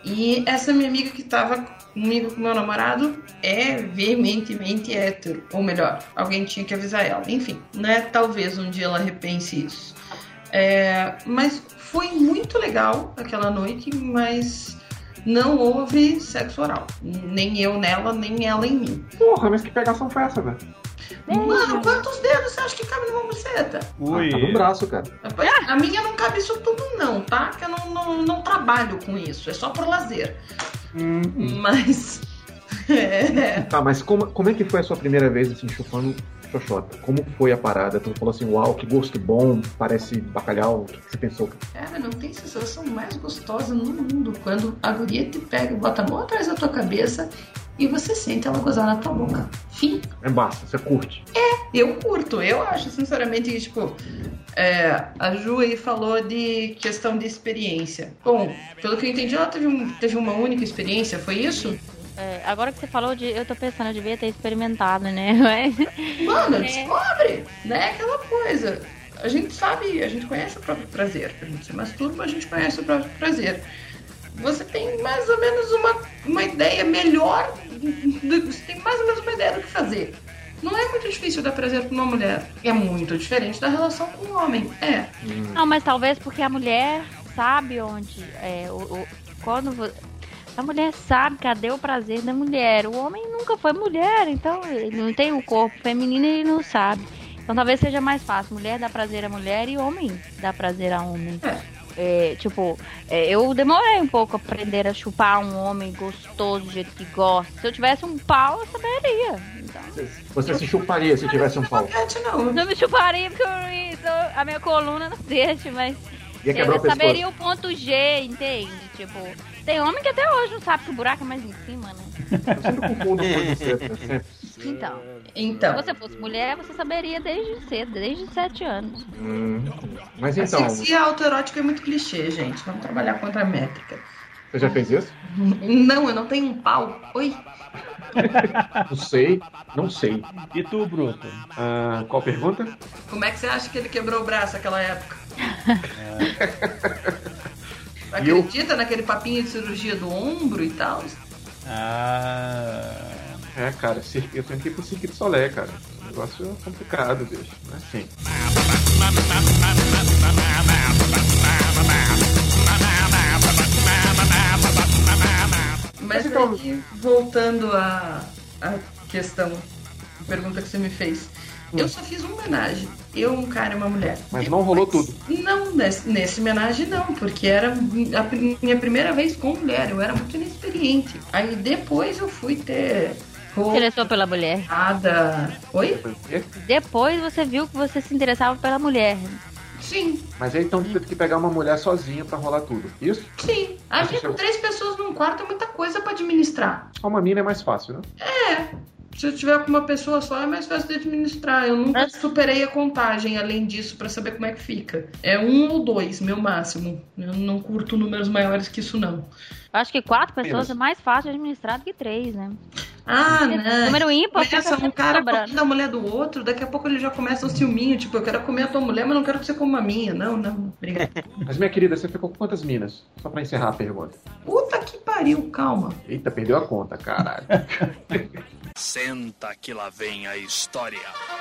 Speaker 4: E essa minha amiga que tava comigo com meu namorado é veementemente hétero. Ou melhor, alguém tinha que avisar ela. Enfim, né? Talvez um dia ela repense isso. Mas foi muito legal aquela noite, mas não houve sexo oral. Nem eu nela, nem ela em mim.
Speaker 8: Porra, mas que pegação foi essa, velho?
Speaker 4: Mano, quantos dedos você acha que cabe numa buceta?
Speaker 2: Ui.
Speaker 8: Tá no braço, cara.
Speaker 4: A minha não cabe isso tudo não, tá? Que eu não trabalho com isso, é só por lazer. Mas...
Speaker 8: Tá, mas como é que foi a sua primeira vez, assim, chupando xoxota? Como foi a parada? Tu falou assim, uau, que gosto bom, parece bacalhau. O que você pensou?
Speaker 4: Cara, não tem sensação mais gostosa no mundo quando a guria te pega e bota a mão atrás da tua cabeça e você sente ela gozar na tua boca. Fim.
Speaker 8: É basta, você curte.
Speaker 4: Eu curto. Eu acho, sinceramente, que, tipo... a Ju aí falou de questão de experiência. Bom, pelo que eu entendi, ela teve uma única experiência, foi isso?
Speaker 3: Agora que você falou, eu tô pensando, eu devia ter experimentado, né? Mas...
Speaker 4: Mano, descobre, né? Aquela coisa. A gente sabe, a gente conhece o próprio prazer. A gente se masturba, a gente conhece o próprio prazer. Você tem mais ou menos uma ideia melhor, você tem mais ou menos uma ideia do que fazer. Não é muito difícil dar prazer pra uma mulher. É muito diferente da relação com um homem.
Speaker 3: Não, mas talvez porque a mulher sabe onde... quando... A mulher sabe cadê o prazer da mulher. O homem nunca foi mulher, então ele não tem o corpo feminino e ele não sabe. Então talvez seja mais fácil. Mulher dá prazer a mulher e homem dá prazer a homem. Eu demorei um pouco a aprender a chupar um homem gostoso do jeito que gosta. Se eu tivesse um pau, eu saberia. Então,
Speaker 8: você se chuparia se tivesse um pau?
Speaker 3: Não me chuparia porque a minha coluna não deixa, mas eu saberia o ponto G, entende? Tipo, tem homem que até hoje não sabe que o buraco é mais em cima, né?
Speaker 8: Eu sempre confundo com você, sempre.
Speaker 4: Então.
Speaker 3: Se você fosse mulher, você saberia desde cedo, desde 7 anos.
Speaker 8: Mas então...
Speaker 4: Asfixia autoerótica é muito clichê, gente. Vamos trabalhar contra a métrica.
Speaker 8: Você já fez isso?
Speaker 4: Não, eu não tenho um pau. Oi?
Speaker 8: Não sei.
Speaker 2: E tu, Bruto?
Speaker 8: Qual pergunta?
Speaker 4: Como é que você acha que ele quebrou o braço naquela época? Acredita naquele papinho de cirurgia do ombro e tal?
Speaker 8: Cara, eu tentei pro Cirque du Soleil, cara. O negócio é complicado, bicho. Não é assim.
Speaker 4: Mas então... aí, voltando à questão, a pergunta que você me fez. Eu só fiz uma homenagem. Eu, um cara e uma mulher.
Speaker 8: Mas não rolou tudo?
Speaker 4: Não, nesse homenagem não, porque era a minha primeira vez com mulher. Eu era muito inexperiente. Aí depois eu fui ter...
Speaker 3: Interessou pela mulher.
Speaker 4: Oi?
Speaker 3: Depois você viu que você se interessava pela mulher.
Speaker 4: Sim.
Speaker 8: Mas aí então teve que pegar uma mulher sozinha pra rolar tudo, isso?
Speaker 4: Sim. Aqui com 3 pessoas num quarto é muita coisa pra administrar.
Speaker 8: Uma mina é mais fácil, né?
Speaker 4: Se eu tiver com uma pessoa só é mais fácil de administrar. Eu nunca superei a contagem, além disso, pra saber como é que fica. É 1 ou 2, meu máximo. Eu não curto números maiores que isso, não.
Speaker 3: Eu acho que 4 pessoas é mais fácil de administrar do que 3, né?
Speaker 4: Não.
Speaker 3: Número ímpar,
Speaker 4: começa um cara comendo a mulher do outro, daqui a pouco ele já começa um ciúminho, tipo, eu quero comer a tua mulher, mas não quero que você coma a minha. Não, obrigado.
Speaker 8: Mas minha querida, você ficou com quantas minas? Só pra encerrar a pergunta.
Speaker 4: Puta que pariu, calma.
Speaker 8: Eita, perdeu a conta, caralho.
Speaker 9: Senta que lá vem a história.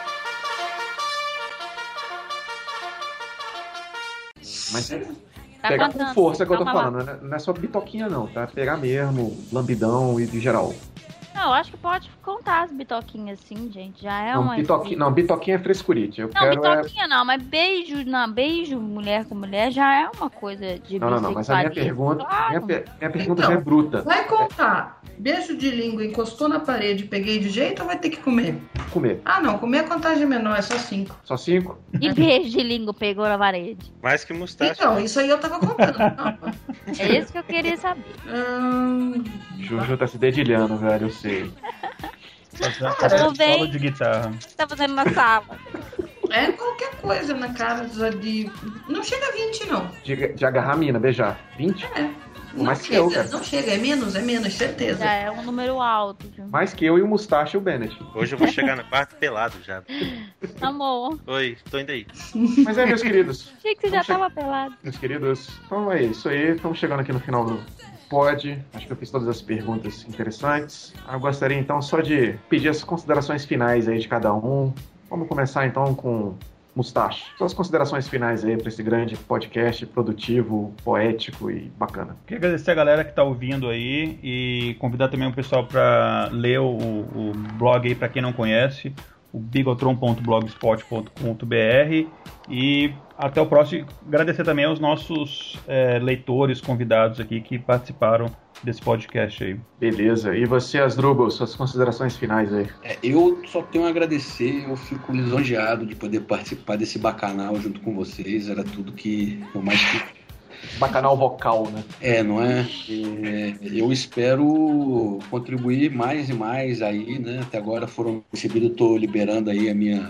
Speaker 8: Mas pegar com força que eu tô falando, não é só bitoquinha não, tá? Pegar mesmo, lambidão e de geral.
Speaker 3: Não, eu acho que pode contar as bitoquinhas assim, gente. Já é uma.
Speaker 8: Bitoquinha é frescurite.
Speaker 3: Bitoquinha não, mas beijo mulher com mulher já é uma coisa de
Speaker 8: Não, mas a minha pergunta, minha pergunta já é bruta.
Speaker 4: Vai contar. Beijo de língua, encostou na parede, peguei de jeito ou vai ter que comer?
Speaker 8: Comer.
Speaker 4: Não, comer a contagem menor, é só 5.
Speaker 8: Só 5?
Speaker 3: E beijo de língua pegou na parede.
Speaker 7: Mais que mustache.
Speaker 4: Então, isso aí eu tava contando.
Speaker 3: É isso que eu queria saber.
Speaker 8: Juju tá se dedilhando, velho, eu sei.
Speaker 2: Solo de guitarra.
Speaker 3: O que você tá fazendo na sala?
Speaker 4: É qualquer coisa na casa de... Não chega a 20, não.
Speaker 8: De agarrar a mina, beijar. 20?
Speaker 4: É. Não
Speaker 8: mais que
Speaker 4: chega,
Speaker 8: eu, cara.
Speaker 4: não chega. É menos, certeza.
Speaker 3: Já é um número alto. Viu?
Speaker 8: Mais que eu e o Mustache e o Bennett.
Speaker 7: Hoje eu vou chegar no quarto pelado já.
Speaker 3: Amor.
Speaker 7: Oi, tô indo aí.
Speaker 8: Mas é, meus queridos.
Speaker 3: Achei que você já tava pelado.
Speaker 8: Meus queridos, então é isso aí. Estamos chegando aqui no final do pod. Acho que eu fiz todas as perguntas interessantes. Eu gostaria então só de pedir as considerações finais aí de cada um. Vamos começar então com Mustache. Suas considerações finais aí para esse grande podcast produtivo, poético e bacana.
Speaker 2: Queria agradecer a galera que está ouvindo aí e convidar também o pessoal para ler o blog aí, para quem não conhece, o bigotron.blogspot.com.br, e até o próximo. Agradecer também aos nossos leitores convidados aqui que participaram desse podcast aí.
Speaker 8: Beleza. E você, Asdrubal, suas considerações finais aí?
Speaker 6: Eu só tenho a agradecer, eu fico lisonjeado de poder participar desse bacanal junto com vocês, era tudo que eu mais queria.
Speaker 8: Bacanal vocal, né?
Speaker 6: Não é? Eu espero contribuir mais e mais aí, né? Até agora foram recebidos, eu tô liberando aí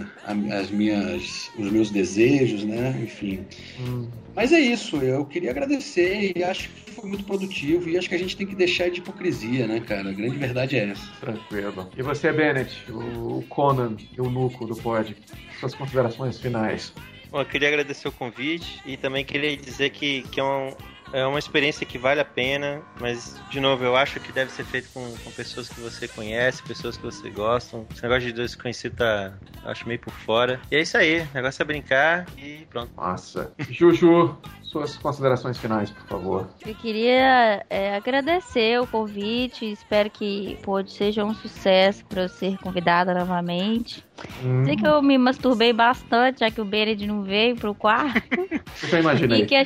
Speaker 6: os meus desejos, né? Enfim. Mas é isso, eu queria agradecer e acho que foi muito produtivo e acho que a gente tem que deixar de hipocrisia, né, cara? A grande verdade é essa.
Speaker 8: Tranquilo. E você, Bennett, o Conan, o Nuco do pod, suas considerações finais?
Speaker 7: Bom, eu queria agradecer o convite e também queria dizer que é uma experiência que vale a pena, mas, de novo, eu acho que deve ser feito com pessoas que você conhece, pessoas que você gosta. Esse negócio de desconhecido acho meio por fora. E é isso aí, o negócio é brincar e pronto.
Speaker 8: Massa. Juju, suas considerações finais, por favor.
Speaker 3: Eu queria agradecer o convite, espero que seja um sucesso para eu ser convidada novamente. Sei que eu me masturbei bastante, já que o Bennett não veio pro quarto.
Speaker 8: Eu já imaginei.
Speaker 3: E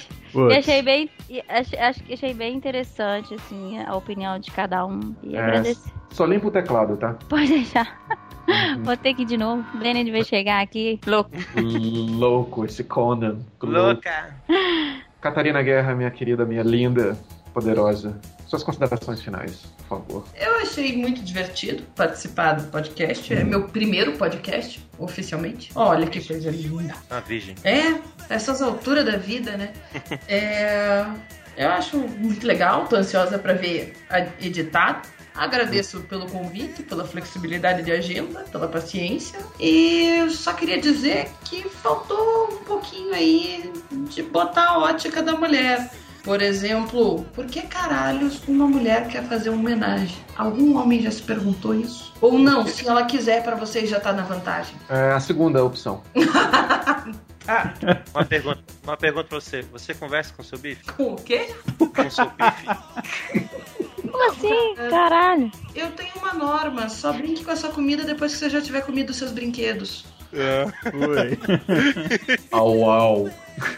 Speaker 3: achei bem interessante, assim, a opinião de cada um. E agradecer.
Speaker 8: Só limpa o teclado, tá?
Speaker 3: Pode deixar. Vou ter que ir de novo. O Bennett vai chegar aqui.
Speaker 8: Louco, esse Conan.
Speaker 7: Louca!
Speaker 8: Catarina Guerra, minha querida, minha linda, poderosa. Suas considerações finais, por favor.
Speaker 4: Eu achei muito divertido participar do podcast. É meu primeiro podcast, oficialmente. Olha que coisa linda.
Speaker 7: Ah, virgem.
Speaker 4: Essas alturas da vida, né? Eu acho muito legal, tô ansiosa para ver editado. Agradeço pelo convite, pela flexibilidade de agenda, pela paciência. E só queria dizer que faltou um pouquinho aí de botar a ótica da mulher. Por exemplo, por que caralhos uma mulher quer fazer uma homenagem? Algum homem já se perguntou isso? Ou não, se ela quiser, pra vocês já tá na vantagem?
Speaker 8: É a segunda opção.
Speaker 7: Uma pergunta pra você. Você conversa com o seu bife?
Speaker 4: Com o quê?
Speaker 7: Com o seu bife.
Speaker 3: Como assim? Caralho.
Speaker 4: Eu tenho uma norma. Só brinque com a sua comida depois que você já tiver comido os seus brinquedos.
Speaker 2: Oi.
Speaker 8: Au.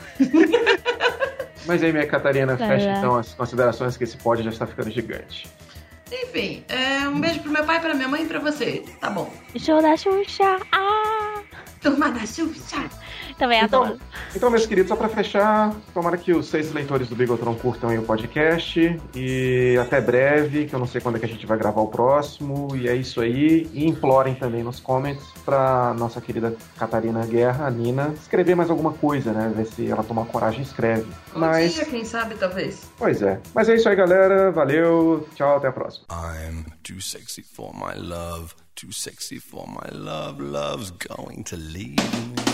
Speaker 8: Mas aí, minha Catarina, fecha então as considerações, que esse pod já está ficando gigante.
Speaker 4: Enfim, um beijo pro meu pai, pra minha mãe e pra você. Tá bom.
Speaker 3: Show da Xuxa.
Speaker 4: Turma da Xuxa.
Speaker 3: Também adoro.
Speaker 8: Então, meus queridos, só pra fechar, tomara que os 6 leitores do Bigotron curtam aí o podcast. E até breve, que eu não sei quando é que a gente vai gravar o próximo. E é isso aí. E implorem também nos comments pra nossa querida Catarina Guerra, a Nina, escrever mais alguma coisa, né? Ver se ela tomar coragem e escreve.
Speaker 4: Um dia, quem sabe, talvez.
Speaker 8: Pois é. Mas é isso aí, galera. Valeu. Tchau, até a próxima.
Speaker 9: I'm too sexy for my love. Too sexy for my love. Love's going to leave me.